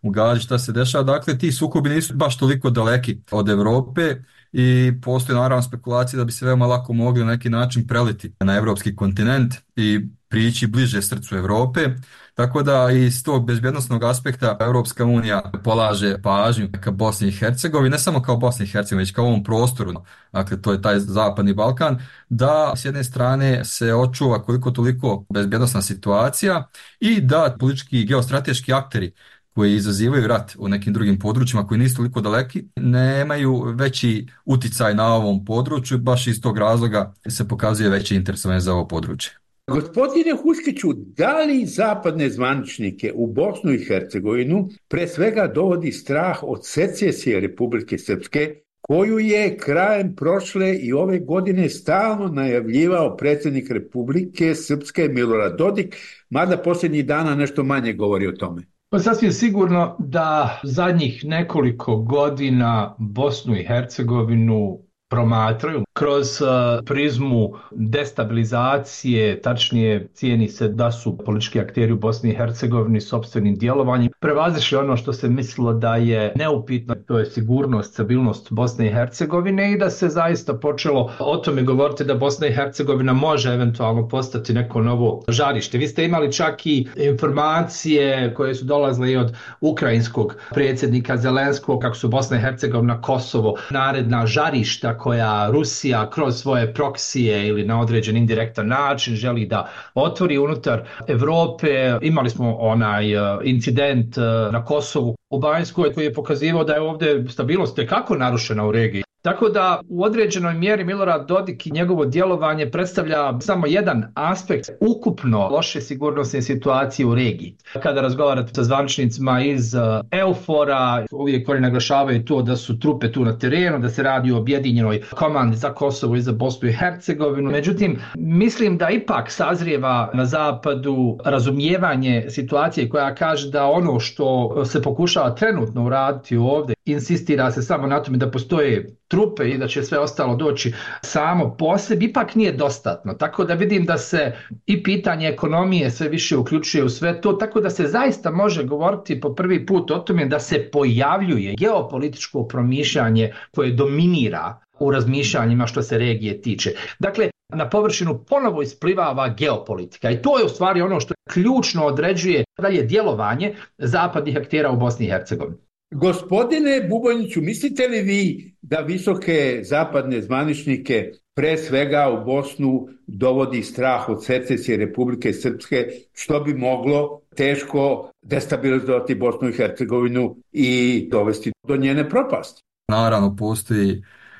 ugađati šta se dešava. Dakle, ti sukobi nisu baš toliko daleki od Europe i postoji naravno spekulacija da bi se veoma lako mogli na neki način preliti na evropski kontinent i prići bliže srcu Europe. Tako da iz tog bezbjednosnog aspekta Europska unija polaže pažnju ka Bosni i Hercegovini, ne samo kao Bosni i Hercegovini, već kao ovom prostoru, dakle to je taj zapadni Balkan, da s jedne strane se očuva koliko toliko bezbjednosna situacija i da politički i geostrateški akteri koji izazivaju rat u nekim drugim područjima koji nisu toliko daleki, nemaju veći uticaj na ovom području, baš iz tog razloga se pokazuje veće interesovanje za ovo područje. Gospodine Huskiću, da li zapadne zvaničnike u Bosnu i Hercegovinu pre svega dovodi strah od secesije Republike Srpske, koju je krajem prošle i ove godine stalno najavljivao predsjednik Republike Srpske Milorad Dodik, mada posljednjih dana nešto manje govori o tome? Pa sasvim sigurno da zadnjih nekoliko godina Bosnu i Hercegovinu promatraju kroz prizmu destabilizacije, tačnije cijeni se da su politički akteri u Bosni i Hercegovini sopstvenim djelovanjem prevazišli ono što se mislilo da je neupitno, to je sigurnost, stabilnost Bosne i Hercegovine i da se zaista počelo o tome govoriti da Bosna i Hercegovina može eventualno postati neko novo žarište. Vi ste imali čak i informacije koje su dolazile i od ukrajinskog predsjednika Zelenskog kako su Bosna i Hercegovina, Kosovo naredna žarišta koja Rusija kroz svoje proksije ili na određen indirektan način želi da otvori unutar Europe. Imali smo onaj incident na Kosovu u Banjskoj koji je pokazivao da je ovdje stabilnost tekako narušena u regiji. Tako da u određenoj mjeri Milorad Dodik i njegovo djelovanje predstavlja samo jedan aspekt ukupno loše sigurnosne situacije u regiji. Kada razgovarate sa zvaničnicima iz EUFOR-a, uvijek oni naglašavaju to da su trupe tu na terenu, da se radi o objedinjenoj komandi za Kosovo i za Bosnu i Hercegovinu. Međutim, mislim da ipak sazrijeva na zapadu razumijevanje situacije koja kaže da ono što se pokušava trenutno uraditi ovdje, insistira se samo na tome da postoje trupe i da će sve ostalo doći samo po sebi, ipak nije dostatno. Tako da vidim da se i pitanje ekonomije sve više uključuje u sve to, tako da se zaista može govoriti po prvi put o tome da se pojavljuje geopolitičko promišljanje koje dominira u razmišljanjima što se regije tiče. Dakle, na površinu ponovo isplivava geopolitika i to je u stvari ono što ključno određuje dalje djelovanje zapadnih aktera u Bosni i Hercegovini. Gospodine Bubojniću, mislite li vi da visoke zapadne zvaničnike pre svega u Bosnu dovodi strah od secesije Republike Srpske, što bi moglo teško destabilizovati Bosnu i Hercegovinu i dovesti do njene propasti? Naravno, postoji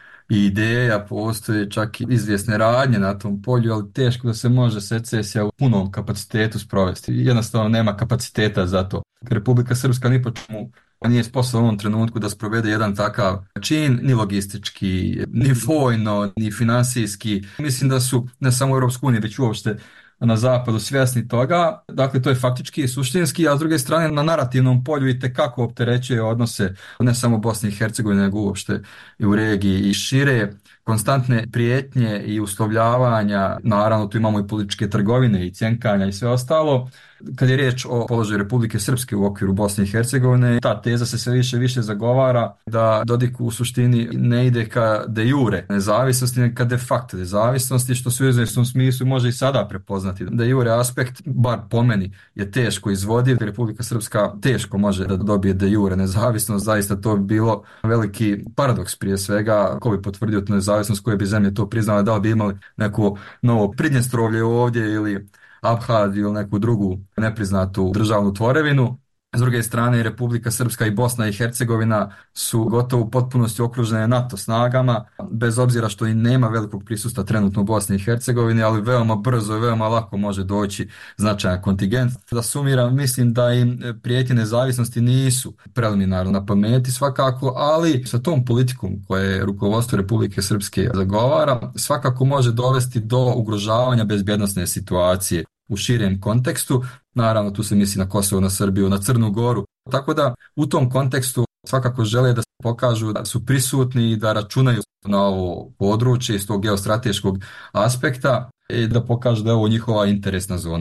i ideja, postoje čak i izvjesne radnje na tom polju, ali teško da se može secesija u punom kapacitetu sprovesti. Jednostavno nema kapaciteta za to. Republika Srpska ni po čemu nije sposobna u ovom trenutku da sprovede jedan takav čin, ni logistički, ni vojno, ni finansijski. Mislim da su ne samo u Europskoj uniji, već uopšte na zapadu svjesni toga. Dakle, to je faktički i suštinski, a s druge strane na narativnom polju i tekako opterećuje odnose ne samo Bosne i Hercegovine, nego uopšte i u regiji i šire. Konstantne prijetnje i uslovljavanja, naravno tu imamo i političke trgovine i cjenkanja i sve ostalo. Kad je riječ o položaju Republike Srpske u okviru Bosne i Hercegovine, ta teza se sve više i više zagovara da Dodik u suštini ne ide ka de jure nezavisnosti, nego ka de facto nezavisnosti, što se u izvjesnom smislu može i sada prepoznati. De jure aspekt, bar po meni, je teško izvodiv. Republika Srpska teško može da dobije de jure nezavisnost. Zaista to bi bilo veliki paradoks prije svega. Ko bi potvrdio tu nezavisnost, koje bi zemlje to priznale, da li bi imali neko novo Pridnjestrovlje ovdje ili Abhaziju ili neku drugu nepriznatu državnu tvorevinu. S druge strane, Republika Srpska i Bosna i Hercegovina su gotovo u potpunosti okružene NATO snagama, bez obzira što i nema velikog prisustva trenutno u Bosni i Hercegovini, ali veoma brzo i veoma lako može doći značajan kontingent. Da sumiram, mislim da im prijetnje nezavisnosti nisu preliminarno na pameti svakako, ali sa tom politikom koje rukovodstvo Republike Srpske zagovara, svakako može dovesti do ugrožavanja bezbjednosne situacije u širem kontekstu. Naravno, tu se misli na Kosovo, na Srbiju, na Crnu Goru. Tako da u tom kontekstu svakako žele da se pokažu da su prisutni i da računaju na ovo područje iz tog geostrateškog aspekta i da pokažu da je ovo njihova interesna zona.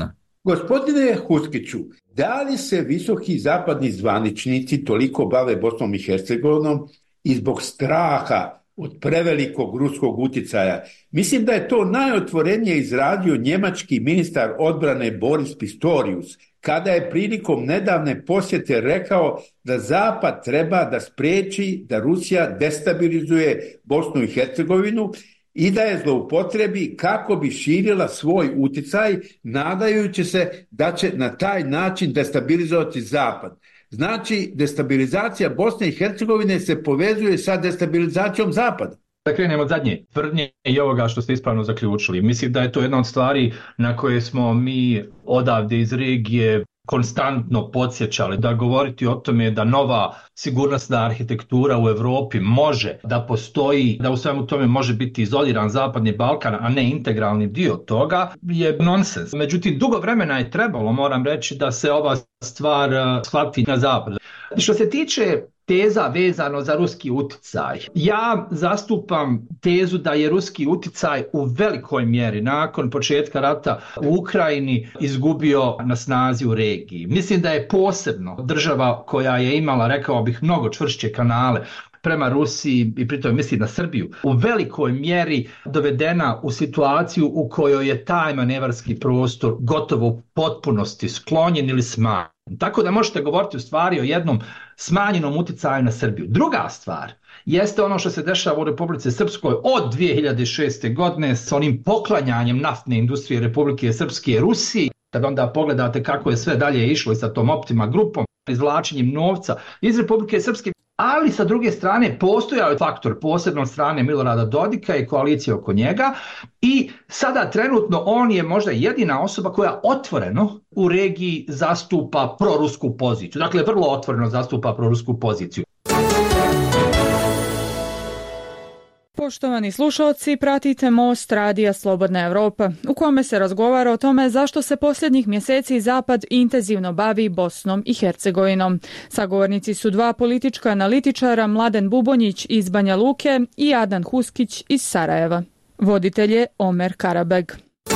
Gospodine Huskiću, da li se visoki zapadni zvaničnici toliko bave Bosnom i Hercegovinom i zbog straha od prevelikog ruskog utjecaja? Mislim da je to najotvorenije izrazio njemački ministar odbrane Boris Pistorius, kada je prilikom nedavne posjete rekao da Zapad treba da spriječi da Rusija destabilizuje Bosnu i Hercegovinu i da je zloupotrebi kako bi širila svoj utjecaj, nadajući se da će na taj način destabilizovati Zapad. Znači, destabilizacija Bosne i Hercegovine se povezuje sa destabilizacijom Zapada. Da krenemo od zadnje tvrdnje i ovoga što ste ispravno zaključili. Mislim da je to jedna od stvari na koje smo mi odavde iz regije konstantno podsjećali, da govoriti o tome da nova sigurnosna arhitektura u Europi može da postoji, da u svemu tome može biti izoliran Zapadni Balkan, a ne integralni dio toga, je nonsens. Međutim, dugo vremena je trebalo, moram reći, da se ova stvar shvati na zapadu. Što se tiče teza vezano za ruski utjecaj, ja zastupam tezu da je ruski utjecaj u velikoj mjeri nakon početka rata u Ukrajini izgubio na snazi u regiji. Mislim da je posebno država koja je imala, rekao bih, mnogo čvršće kanale prema Rusiji i pritom mislim na Srbiju, u velikoj mjeri dovedena u situaciju u kojoj je taj manevarski prostor gotovo u potpunosti sklonjen ili smanjen. Tako da možete govoriti u stvari o jednom smanjenom utjecaju na Srbiju. Druga stvar jeste ono što se dešava u Republici Srpskoj od dvije hiljade šeste. godine s onim poklanjanjem naftne industrije Republike Srpske Rusiji. Kad onda pogledate kako je sve dalje išlo i sa tom Optima grupom, izvlačenjem novca iz Republike Srpske, ali sa druge strane postojao je faktor posebno od strane Milorada Dodika i koalicije oko njega i sada trenutno on je možda jedina osoba koja otvoreno u regiji zastupa prorusku poziciju. Dakle, vrlo otvoreno zastupa prorusku poziciju. Poštovani slušalci, pratite Most radija Slobodna Evropa, u kome se razgovara o tome zašto se posljednjih mjeseci Zapad intenzivno bavi Bosnom i Hercegovinom. Sagovornici su dva politička analitičara, Mladen Bubonjić iz Banja Luke i Adnan Huskić iz Sarajeva. Voditelj je Omer Karabeg.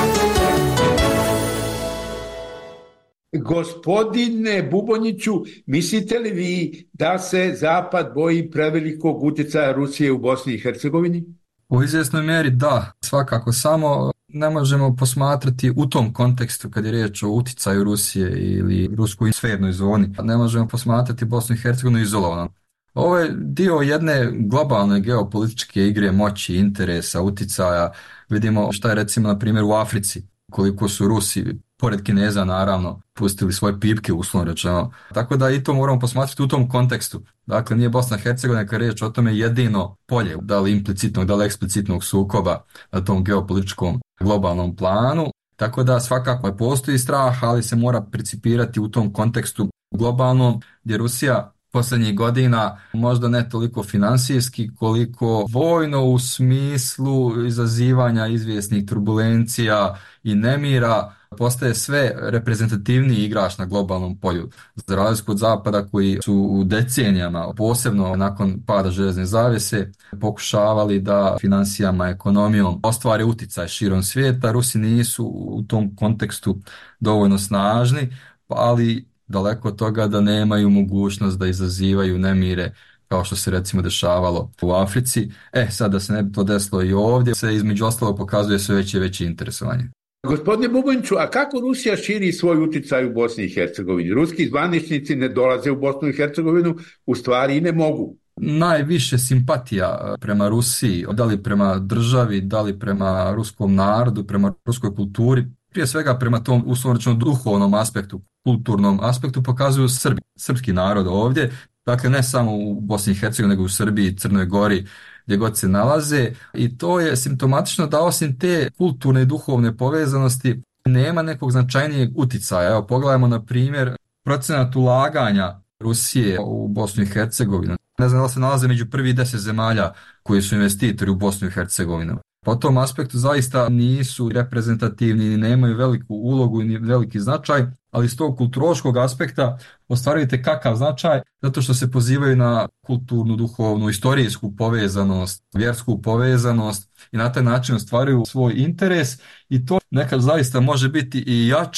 Gospodine Bubonjiću, mislite li vi da se Zapad boji prevelikog utjecaja Rusije u Bosni i Hercegovini? U izvjesnoj mjeri da, svakako, samo ne možemo posmatrati u tom kontekstu kad je riječ o utjecaju Rusije ili ruskoj sfernoj zoni. Ne možemo posmatrati Bosnu i Hercegovinu izolovano. Ovo je dio jedne globalne geopolitičke igre moći, interesa, utjecaja. Vidimo šta je recimo na primjer u Africi, koliko su Rusi, pored Kineza naravno, pustili svoje pipke, uslovno rečeno. Tako da i to moramo posmatrati u tom kontekstu. Dakle, nije Bosna i Hercegovina kad je riječ o tome jedino polje, da li implicitnog, da li eksplicitnog sukoba na tom geopolitičkom globalnom planu. Tako da svakako postoji strah, ali se mora principirati u tom kontekstu globalnom, gdje Rusija posljednjih godina možda ne toliko finansijski koliko vojno u smislu izazivanja izvjesnih turbulencija i nemira postaje sve reprezentativniji igrač na globalnom polju. Za razliku od Zapada koji su u decenijama, posebno nakon pada željezne zavjese, pokušavali da financijama, ekonomijom ostvare utjecaj širom svijeta, Rusi nisu u tom kontekstu dovoljno snažni, ali daleko od toga da nemaju mogućnost da izazivaju nemire kao što se recimo dešavalo u Africi. E, sad da se ne bi to desilo i ovdje, se između ostalo pokazuje sve veće i veće interesovanje. Gospodine Bubonjiću, a kako Rusija širi svoj utjecaj u Bosni i Hercegovini? Ruski zvaničnici ne dolaze u Bosnu i Hercegovinu, u stvari i ne mogu. Najviše simpatija prema Rusiji, da li prema državi, da li prema ruskom narodu, prema ruskoj kulturi, prije svega prema tom uslovno duhovnom aspektu, kulturnom aspektu pokazuju Srbi, srpski narod ovdje, dakle ne samo u Bosni i Hercegovini, nego u Srbiji, Crnoj Gori, gdje god se nalaze, i to je simptomatično da osim te kulturne i duhovne povezanosti nema nekog značajnijeg utjecaja. Evo, pogledajmo na primjer procenat ulaganja Rusije u Bosnu i Hercegovinu. Ne znam da se nalaze među prvih deset zemalja koji su investitori u Bosnu i Hercegovinu. Po tom aspektu zaista nisu reprezentativni i nemaju veliku ulogu i veliki značaj, ali iz tog kulturološkog aspekta ostvarujete kakav značaj, zato što se pozivaju na kulturnu, duhovnu, istorijsku povezanost, vjersku povezanost i na taj način ostvaruju svoj interes, i to nekad zaista može biti i jače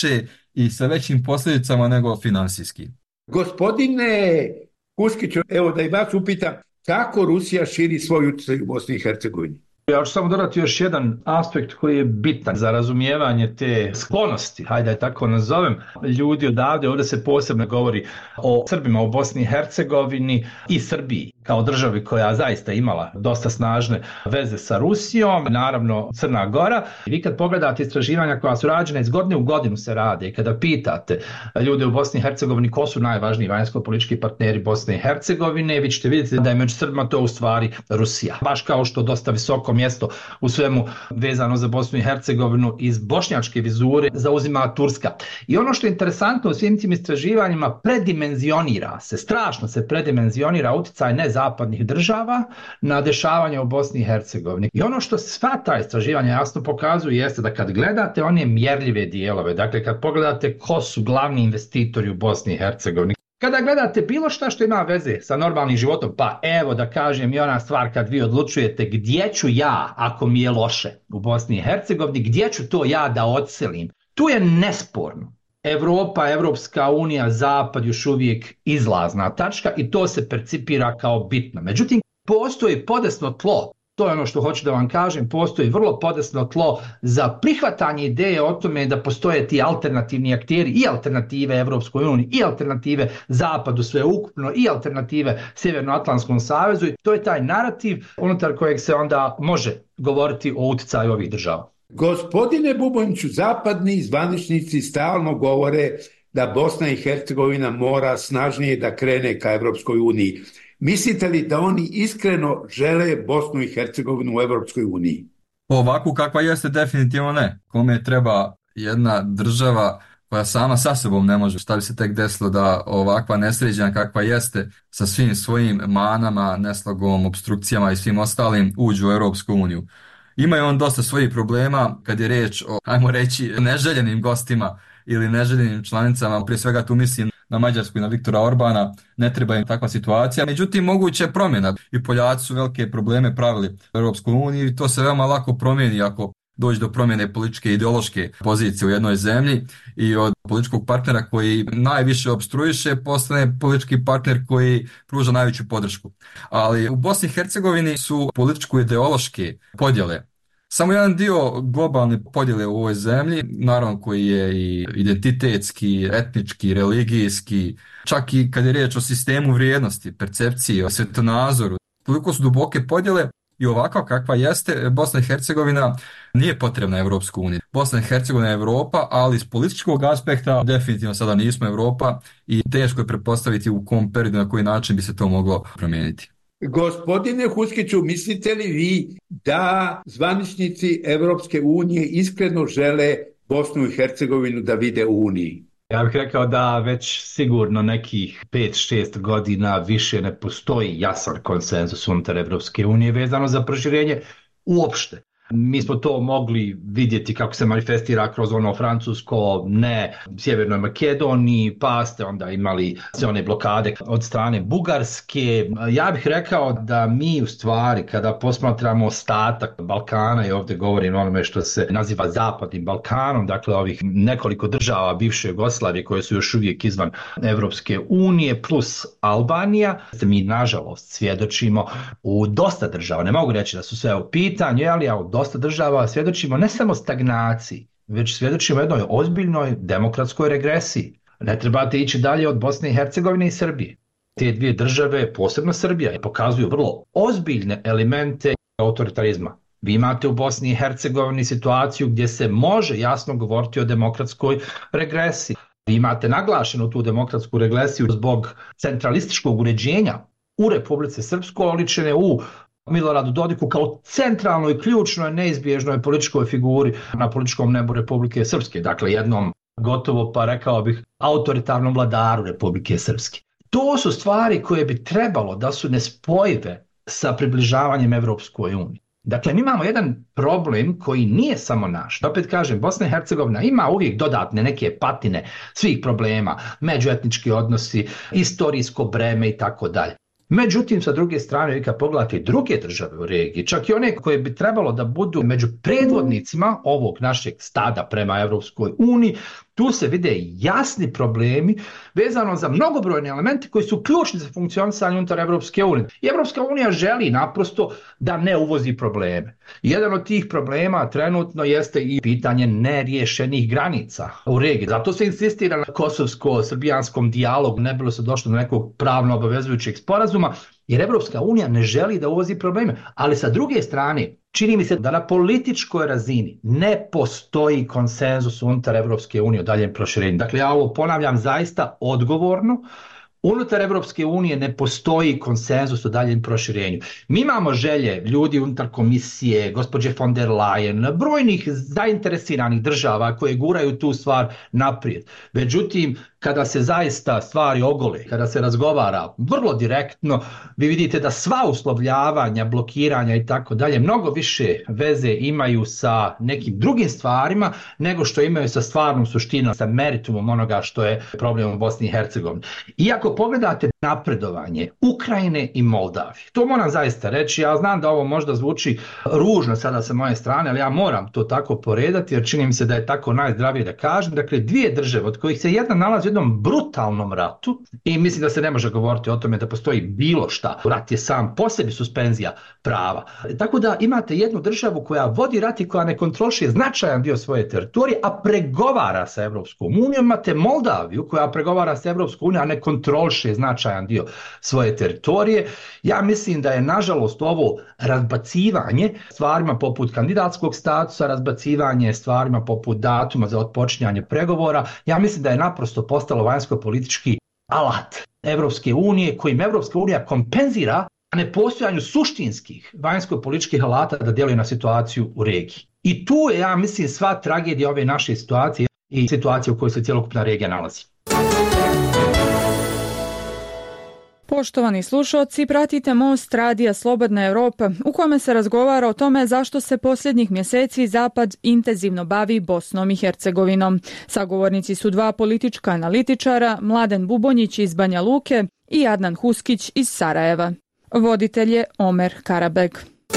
i sa većim posljedicama nego finansijski. Gospodine Huskiću, evo da i vas upitam, kako Rusija širi svoj utjecaj u Bosni i Hercegovini? Ja ću samo dodati još jedan aspekt koji je bitan za razumijevanje te sklonosti, hajde da je tako nazovem, ljudi odavde. Ovdje se posebno govori o Srbima u Bosni i Hercegovini i Srbiji kao državi koja zaista imala dosta snažne veze sa Rusijom, naravno Crna Gora. Vi kad pogledate istraživanja koja su rađena iz godine u godinu se rade i kada pitate ljude u Bosni i Hercegovini ko su najvažniji vanjsko-politički partneri Bosne i Hercegovine, vi ćete vidjeti da je među Srbima to u stvari Rusija. Baš kao što dosta visoko mjesto u svemu vezano za Bosnu i Hercegovinu iz bošnjačke vizure zauzima Turska. I ono što je interesantno u svim tim istraživanjima, predimenzionira se, strašno se predimenzionira utjecaj nezapadnih država na dešavanje u Bosni i Hercegovini. I ono što sva ta istraživanja jasno pokazuju jeste da kad gledate one mjerljive dijelove, dakle kad pogledate ko su glavni investitori u Bosni i Hercegovini, kada gledate bilo šta što ima veze sa normalnim životom, pa evo da kažem i ona stvar kad vi odlučujete gdje ću ja ako mi je loše u Bosni i Hercegovini, gdje ću to ja da odselim, tu je nesporno Evropa, Evropska unija, Zapad još uvijek izlazna tačka i to se percipira kao bitno. Međutim, postoji podesno tlo, to je ono što hoću da vam kažem, postoji vrlo podesno tlo za prihvatanje ideje o tome da postoje ti alternativni akteri i alternative Evropskoj uniji i alternative Zapadu sveukupno i alternative Sjevernoatlantskom savezu i to je taj narativ unutar kojeg se onda može govoriti o utjecaju ovih država. Gospodine Buboniću, zapadni zvaničnici stalno govore da Bosna i Hercegovina mora snažnije da krene ka Evropskoj uniji. Mislite li da oni iskreno žele Bosnu i Hercegovinu u Evropskoj uniji? Ovakvu kakva jeste, definitivno ne. Kome treba jedna država koja sama sa sobom ne može, šta bi se tek desilo da ovakva nesređena kakva jeste sa svim svojim manama, neslagom, obstrukcijama i svim ostalim uđu u Europsku uniju. Imaju on dosta svojih problema kad je riječ o, ajmo reći, neželjenim gostima ili neželjenim članicama, prije svega tu mislim na Mađarsku i na Viktora Orbana, ne treba im takva situacija. Međutim, moguće je promjena i Poljaci su velike probleme pravili u Europskoj uniji i to se veoma lako promijeni ako dođe do promjene političke i ideološke pozicije u jednoj zemlji i od političkog partnera koji najviše opstruiše postane politički partner koji pruža najveću podršku. Ali u Bosni i Hercegovini su političko-ideološke podjele samo jedan dio globalne podjele u ovoj zemlji, naravno koji je i identitetski, etnički, religijski, čak i kad je riječ o sistemu vrijednosti, percepciji, o svjetonazoru. Toliko su duboke podjele i ovako kakva jeste, Bosna i Hercegovina nije potrebna Evropskoj uniji. Bosna i Hercegovina je Europa, ali iz političkog aspekta definitivno sada nismo Europa i teško je pretpostaviti u kom periodu, na koji način bi se to moglo promijeniti. Gospodine Huskiću, mislite li vi da zvaničnici Evropske unije iskreno žele Bosnu i Hercegovinu da vide u Uniji? Ja bih rekao da već sigurno nekih pet šest godina više ne postoji jasan konsenzus unutar Evropske unije vezano za proširenje uopšte. Mi smo to mogli vidjeti kako se manifestira kroz ono francusko ne Sjevernoj Makedoniji, pa ste onda imali sve one blokade od strane Bugarske. Ja bih rekao da mi u stvari kada posmatramo ostatak Balkana, i ovdje govorim o onome što se naziva Zapadnim Balkanom, dakle ovih nekoliko država bivše Jugoslavije koje su još uvijek izvan Evropske unije plus Albanija, mi nažalost svjedočimo u dosta država, ne mogu reći da su sve u pitanju, ali ja u dosta država svjedočimo ne samo stagnaciji, već svjedočimo jednoj ozbiljnoj demokratskoj regresiji. Ne trebate ići dalje od Bosne i Hercegovine i Srbije. Te dvije države, posebno Srbija, pokazuju vrlo ozbiljne elemente autoritarizma. Vi imate u Bosni i Hercegovini situaciju gdje se može jasno govoriti o demokratskoj regresiji. Vi imate naglašenu tu demokratsku regresiju zbog centralističkog uređenja u Republici Srpskoj, oličene u Miloradu Dodiku kao centralnoj, ključnoj, neizbježnoj političkoj figuri na političkom nebu Republike Srpske. Dakle, jednom gotovo, pa rekao bih, autoritarnom vladaru Republike Srpske. To su stvari koje bi trebalo da su nespojive sa približavanjem Evropskoj uniji. Dakle, mi imamo jedan problem koji nije samo naš. Opet kažem, Bosna i Hercegovina ima uvijek dodatne neke patine svih problema, međuetnički odnosi, istorijsko breme i tako dalje. Međutim, sa druge strane, vi kad pogledate druge države u regiji, čak i one koje bi trebalo da budu među predvodnicima ovog našeg stada prema Evropskoj uniji, tu tu se vide jasni problemi vezano za mnogobrojne elemente koji su ključni za funkcionisanje unutar Evropske unije. I Evropska unija želi naprosto da ne uvozi probleme. Jedan od tih problema trenutno jeste i pitanje neriješenih granica u regiji. Zato se insistira na kosovsko-srbijanskom dijalogu, ne bilo se došlo do nekog pravno obavezujućeg sporazuma, jer Evropska unija ne želi da uvozi probleme. Ali sa druge strane, čini mi se da na političkoj razini ne postoji konsenzus unutar Evropske unije o daljem proširenju. Dakle, ja ovo ponavljam zaista odgovorno. Unutar Evropske unije ne postoji konsenzus o daljem proširenju. Mi imamo želje ljudi unutar komisije, gospođe von der Leyen, brojnih zainteresiranih država koje guraju tu stvar naprijed. Međutim, kada se zaista stvari ogole, kada se razgovara vrlo direktno, vi vidite da sva uslovljavanja, blokiranja i tako dalje mnogo više veze imaju sa nekim drugim stvarima nego što imaju sa stvarnom suštinom, sa meritumom onoga što je problem u Bosni i Hercegovini. Iako pogledate napredovanje Ukrajine i Moldavije, to moram zaista reći, ja znam da ovo možda zvuči ružno sada sa moje strane, ali ja moram to tako poredati jer čini mi se da je tako najzdravije da kažem. Dakle, dvije države od kojih se jedna nalazi u jednom brutalnom ratu i mislim da se ne može govoriti o tome da postoji bilo šta. Rat je sam po sebi suspenzija prava. Tako da imate jednu državu koja vodi rat i koja ne kontroliše značajan dio svoje teritorije, a pregovara sa Evropskom unijom. Imate Moldaviju koja pregovara sa Evropskom unijom, a ne kontroliše značajan dio svoje teritorije. Ja mislim da je nažalost ovo razbacivanje stvarima poput kandidatskog statusa, razbacivanje stvarima poput datuma za otpočinjanje pregovora, ja mislim da je naprosto postalo vanjsko-politički alat Evropske unije kojim Evropska unija kompenzira nepostojanju suštinskih vanjsko-političkih alata da djeluje na situaciju u regiji. I tu je, ja mislim, sva tragedija ove naše situacije i situacije u kojoj se cjelokupna regija nalazi. Poštovani slušalci, pratite Most radija Slobodna Evropa u kome se razgovara o tome zašto se posljednjih mjeseci Zapad intenzivno bavi Bosnom i Hercegovinom. Sagovornici su dva politička analitičara, Mladen Bubonjić iz Banja Luke i Adnan Huskić iz Sarajeva. Voditelj je Omer Karabeg.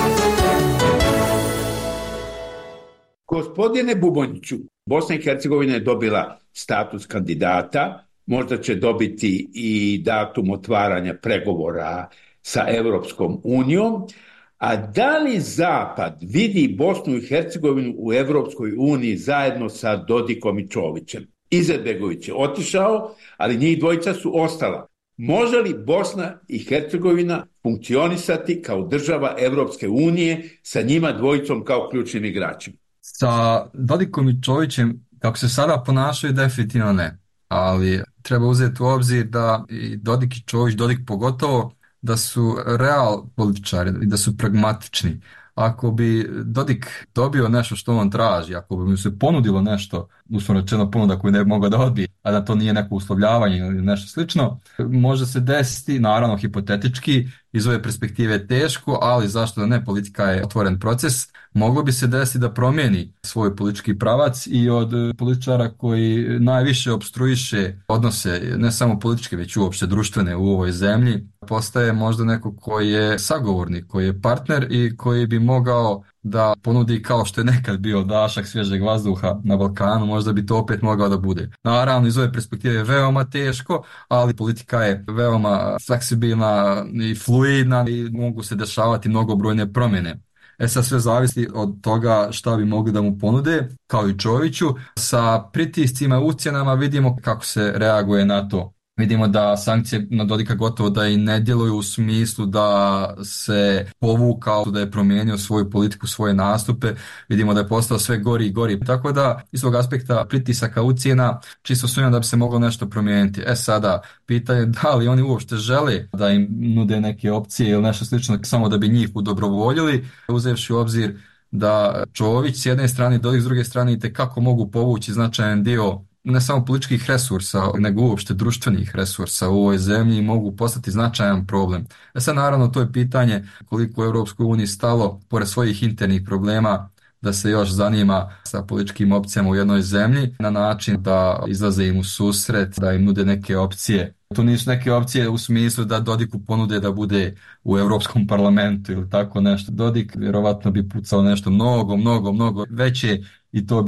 Gospodine Bubonjiću, Bosna i Hercegovina je dobila status kandidata, možda će dobiti i datum otvaranja pregovora sa Evropskom unijom, a da li Zapad vidi Bosnu i Hercegovinu u Evropskoj uniji zajedno sa Dodikom i Čovićem? Izetbegović je otišao, ali njih dvojica su ostala. Može li Bosna i Hercegovina funkcionisati kao država Evropske unije sa njima dvojicom kao ključnim igračima? Sa Dodikom i Čovićem, kako se sada ponašaju, definitivno ne. Ali treba uzeti u obzir da i Dodik i Čović, Dodik pogotovo, da su real političari i da su pragmatični. Ako bi Dodik dobio nešto što on traži, ako bi mu se ponudilo nešto, uslovno rečeno ponuda koju ne bi mogao da odbije, a da to nije neko uslovljavanje ili nešto slično, može se desiti, naravno hipotetički, iz ove perspektive teško, ali zašto da ne, politika je otvoren proces, moglo bi se desiti da promijeni svoj politički pravac i od političara koji najviše opstruiše odnose, ne samo političke, već uopšte društvene u ovoj zemlji, postaje možda neko koji je sagovornik, koji je partner i koji bi mogao da ponudi kao što je nekad bio dašak svježeg vazduha na Balkanu, možda bi to opet mogao da bude. Naravno, iz ove perspektive je veoma teško, ali politika je veoma fleksibilna i fluidna i mogu se dešavati mnogobrojne promjene. E sad sve zavisi od toga šta bi mogli da mu ponude, kao i Čoviću. Sa pritiscima i ucjenama vidimo kako se reaguje na to. Vidimo da sankcije na Dodika gotovo da i ne djeluju u smislu da se povukao, da je promijenio svoju politiku, svoje nastupe. Vidimo da je postao sve gori i gori. Tako da iz svog aspekta pritisaka, ucjena, čisto sumnjam da bi se moglo nešto promijeniti. E sada, pitanje da li oni uopšte žele da im nude neke opcije ili nešto slično samo da bi njih udobrovoljili, uzevši u obzir da Čović s jedne strane, Dodik s druge strane itekako mogu povući značajan dio ne samo političkih resursa, nego uopšte društvenih resursa u ovoj zemlji i mogu postati značajan problem. E sad naravno to je pitanje koliko u Europskoj uniji stalo, pored svojih internih problema, da se još zanima sa političkim opcijama u jednoj zemlji na način da izlaze im u susret, da im nude neke opcije. To nisu neke opcije u smislu da Dodiku ponude da bude u Europskom parlamentu ili tako nešto. Dodik vjerovatno bi pucao nešto mnogo, mnogo, mnogo veće i to bi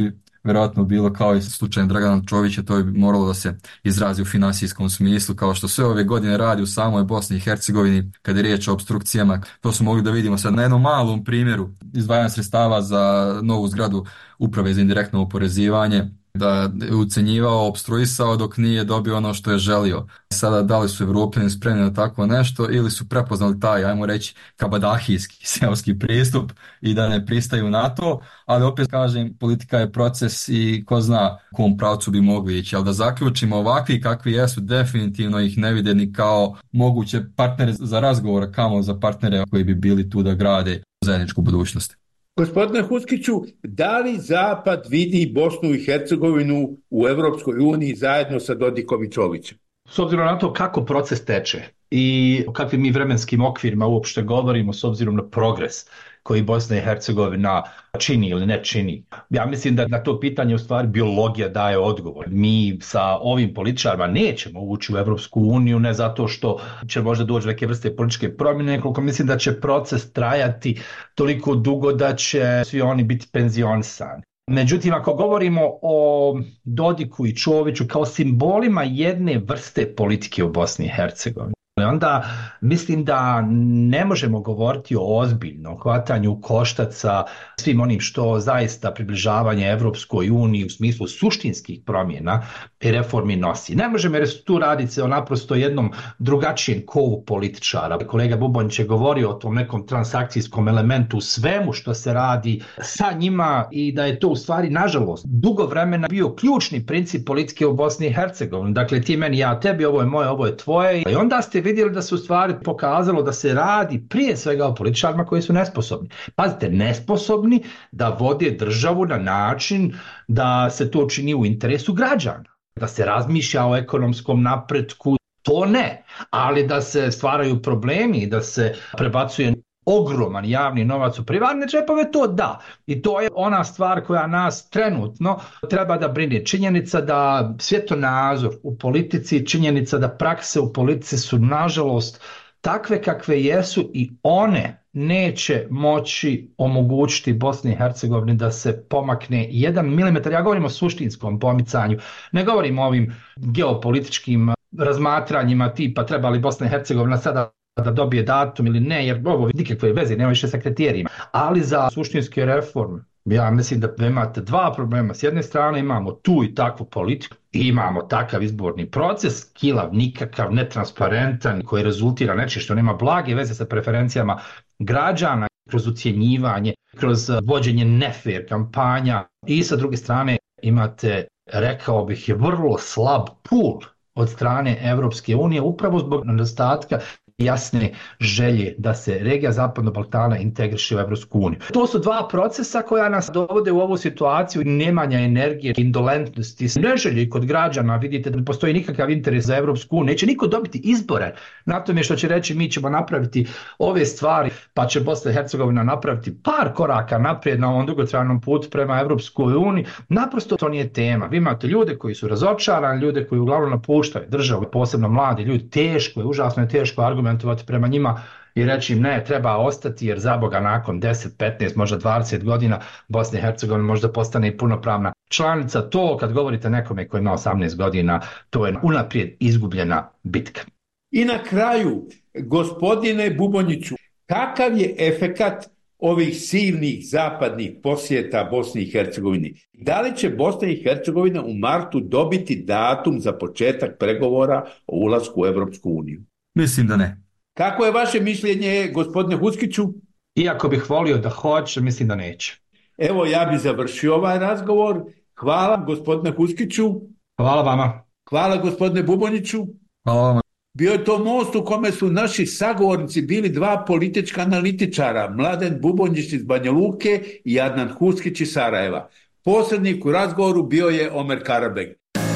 vjerojatno bilo kao i slučajem Dragana Čovića, to bi moralo da se izrazi u finansijskom smislu, kao što sve ove godine radi u samoj Bosni i Hercegovini kad je riječ o opstrukcijama. To smo mogli da vidimo sad na jednom malom primjeru izdvajanja sredstava za novu zgradu Uprave za indirektno oporezivanje, da je ucenjivao, opstruisao dok nije dobio ono što je želio. Sada da li su Evropljani spremni na tako nešto ili su prepoznali taj, ajmo reći, kabadahijski seoski pristup i da ne pristaju na to, ali opet kažem, politika je proces i ko zna u kom pravcu bi mogli ići, ali da zaključimo, ovakvi kakvi jesu, definitivno ih ne vide ni kao moguće partnere za razgovor, kamo za partnere koji bi bili tu da grade zajedničku budućnost. Gospodine Huskiću, da li Zapad vidi Bosnu i Hercegovinu u Europskoj uniji zajedno sa Dodikom i Čovićem? S obzirom na to kako proces teče i o kakvim mi vremenskim okvirima uopšte govorimo, s obzirom na progres koji Bosna i Hercegovina čini ili ne čini. Ja mislim da na to pitanje u stvari biologija daje odgovor. Mi sa ovim političarima nećemo ući u Evropsku uniju, ne zato što će možda doći neke vrste političke promjene, koliko mislim da će proces trajati toliko dugo da će svi oni biti penzionisani. Međutim, ako govorimo o Dodiku i Čoviću kao simbolima jedne vrste politike u Bosni i Hercegovini, onda mislim da ne možemo govoriti o ozbiljnom hvatanju koštaca svim onim što zaista približavanje Evropskoj uniji u smislu suštinskih promjena i reformi nosi. Ne možemo jer tu raditi se o naprosto jednom drugačijem kovu političara. Kolega Bubonić je govorio o tom nekom transakcijskom elementu, svemu što se radi sa njima i da je to u stvari, nažalost, dugo vremena bio ključni princip politike u Bosni i Hercegovini. Dakle, ti meni, ja tebi, ovo je moje, ovo je tvoje. I onda ste vidjeli da se u stvari pokazalo da se radi prije svega o političarima koji su nesposobni. Pazite, nesposobni da vode državu na način da se to čini u interesu građana. Da se razmišlja o ekonomskom napretku, to ne. Ali da se stvaraju problemi i da se prebacuje ogroman javni novac u privatne džepove, to da. I to je ona stvar koja nas trenutno treba da brine. Činjenica da svjetonazor u politici, činjenica da prakse u politici su nažalost takve kakve jesu i one neće moći omogućiti Bosni i Hercegovini da se pomakne jedan milimetar. Ja govorim o suštinskom pomicanju, ne govorim o ovim geopolitičkim razmatranjima tipa treba li Bosna i Hercegovina sada da dobije datum ili ne, jer ovo nikakve veze nema više sa kriterijima. Ali za suštinske reforme, ja mislim da imate dva problema. S jedne strane imamo tu i takvu politiku, imamo takav izborni proces, kilav, nikakav, netransparentan, koji rezultira nečim što nema blage veze sa preferencijama građana, kroz ucjenjivanje, kroz vođenje nefair kampanja. I sa druge strane imate, rekao bih, je vrlo slab pul od strane Evropske unije, upravo zbog nedostatka jasne želje da se regija Zapadnog Balkana integriše u Evropsku uniju. To su dva procesa koja nas dovode u ovu situaciju nemanja energije, indolentnosti, neželje kod građana. Vidite da ne postoji nikakav interes za Evropsku uniju. Neće niko dobiti izbore na tome što će reći mi ćemo napraviti ove stvari, pa će Bosna i Hercegovina napraviti par koraka naprijed na ovom dugotrajnom putu prema Evropskoj uniji. Naprosto to nije tema. Vi imate ljude koji su razočarani, ljude koji uglavnom napuštaju državu, posebno mladi ljudi. Teško je, užasno je teško argumentovati prema njima i reći im ne, treba ostati jer za Boga nakon deset, petnaest, možda dvadeset godina Bosna i Hercegovina možda postane i punopravna članica. To kad govorite nekome koji ima osamnaest godina, to je unaprijed izgubljena bitka. I na kraju, gospodine Buboniću, kakav je efekat ovih silnih zapadnih posjeta Bosni i Hercegovini? Da li će Bosna i Hercegovina u martu dobiti datum za početak pregovora o ulasku u Evropsku uniju? Mislim da ne. Kako je vaše mišljenje, gospodine Huskiću? Iako bih volio da hoće, mislim da neće. Evo, ja bih završio ovaj razgovor. Hvala, gospodine Huskiću. Hvala vama. Hvala, gospodine Buboniću. Hvala vama. Bio je to most u kome su naši sagovornici bili dva politička analitičara, Mladen Bubonić iz Banja Luke i Adnan Huskić iz Sarajeva. Posrednik u razgovoru bio je Omer Karabeg.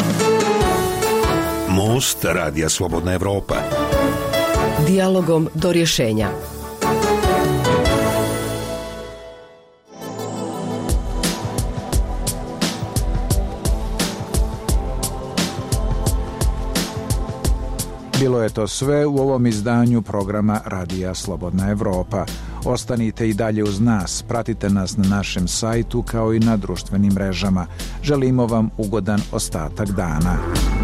Most Radija Slobodna Evropa. Dijalogom do rješenja. Bilo je to sve u ovom izdanju programa Radija Slobodna Evropa. Ostanite i dalje uz nas, pratite nas na našem sajtu kao i na društvenim mrežama. Želimo vam ugodan ostatak dana.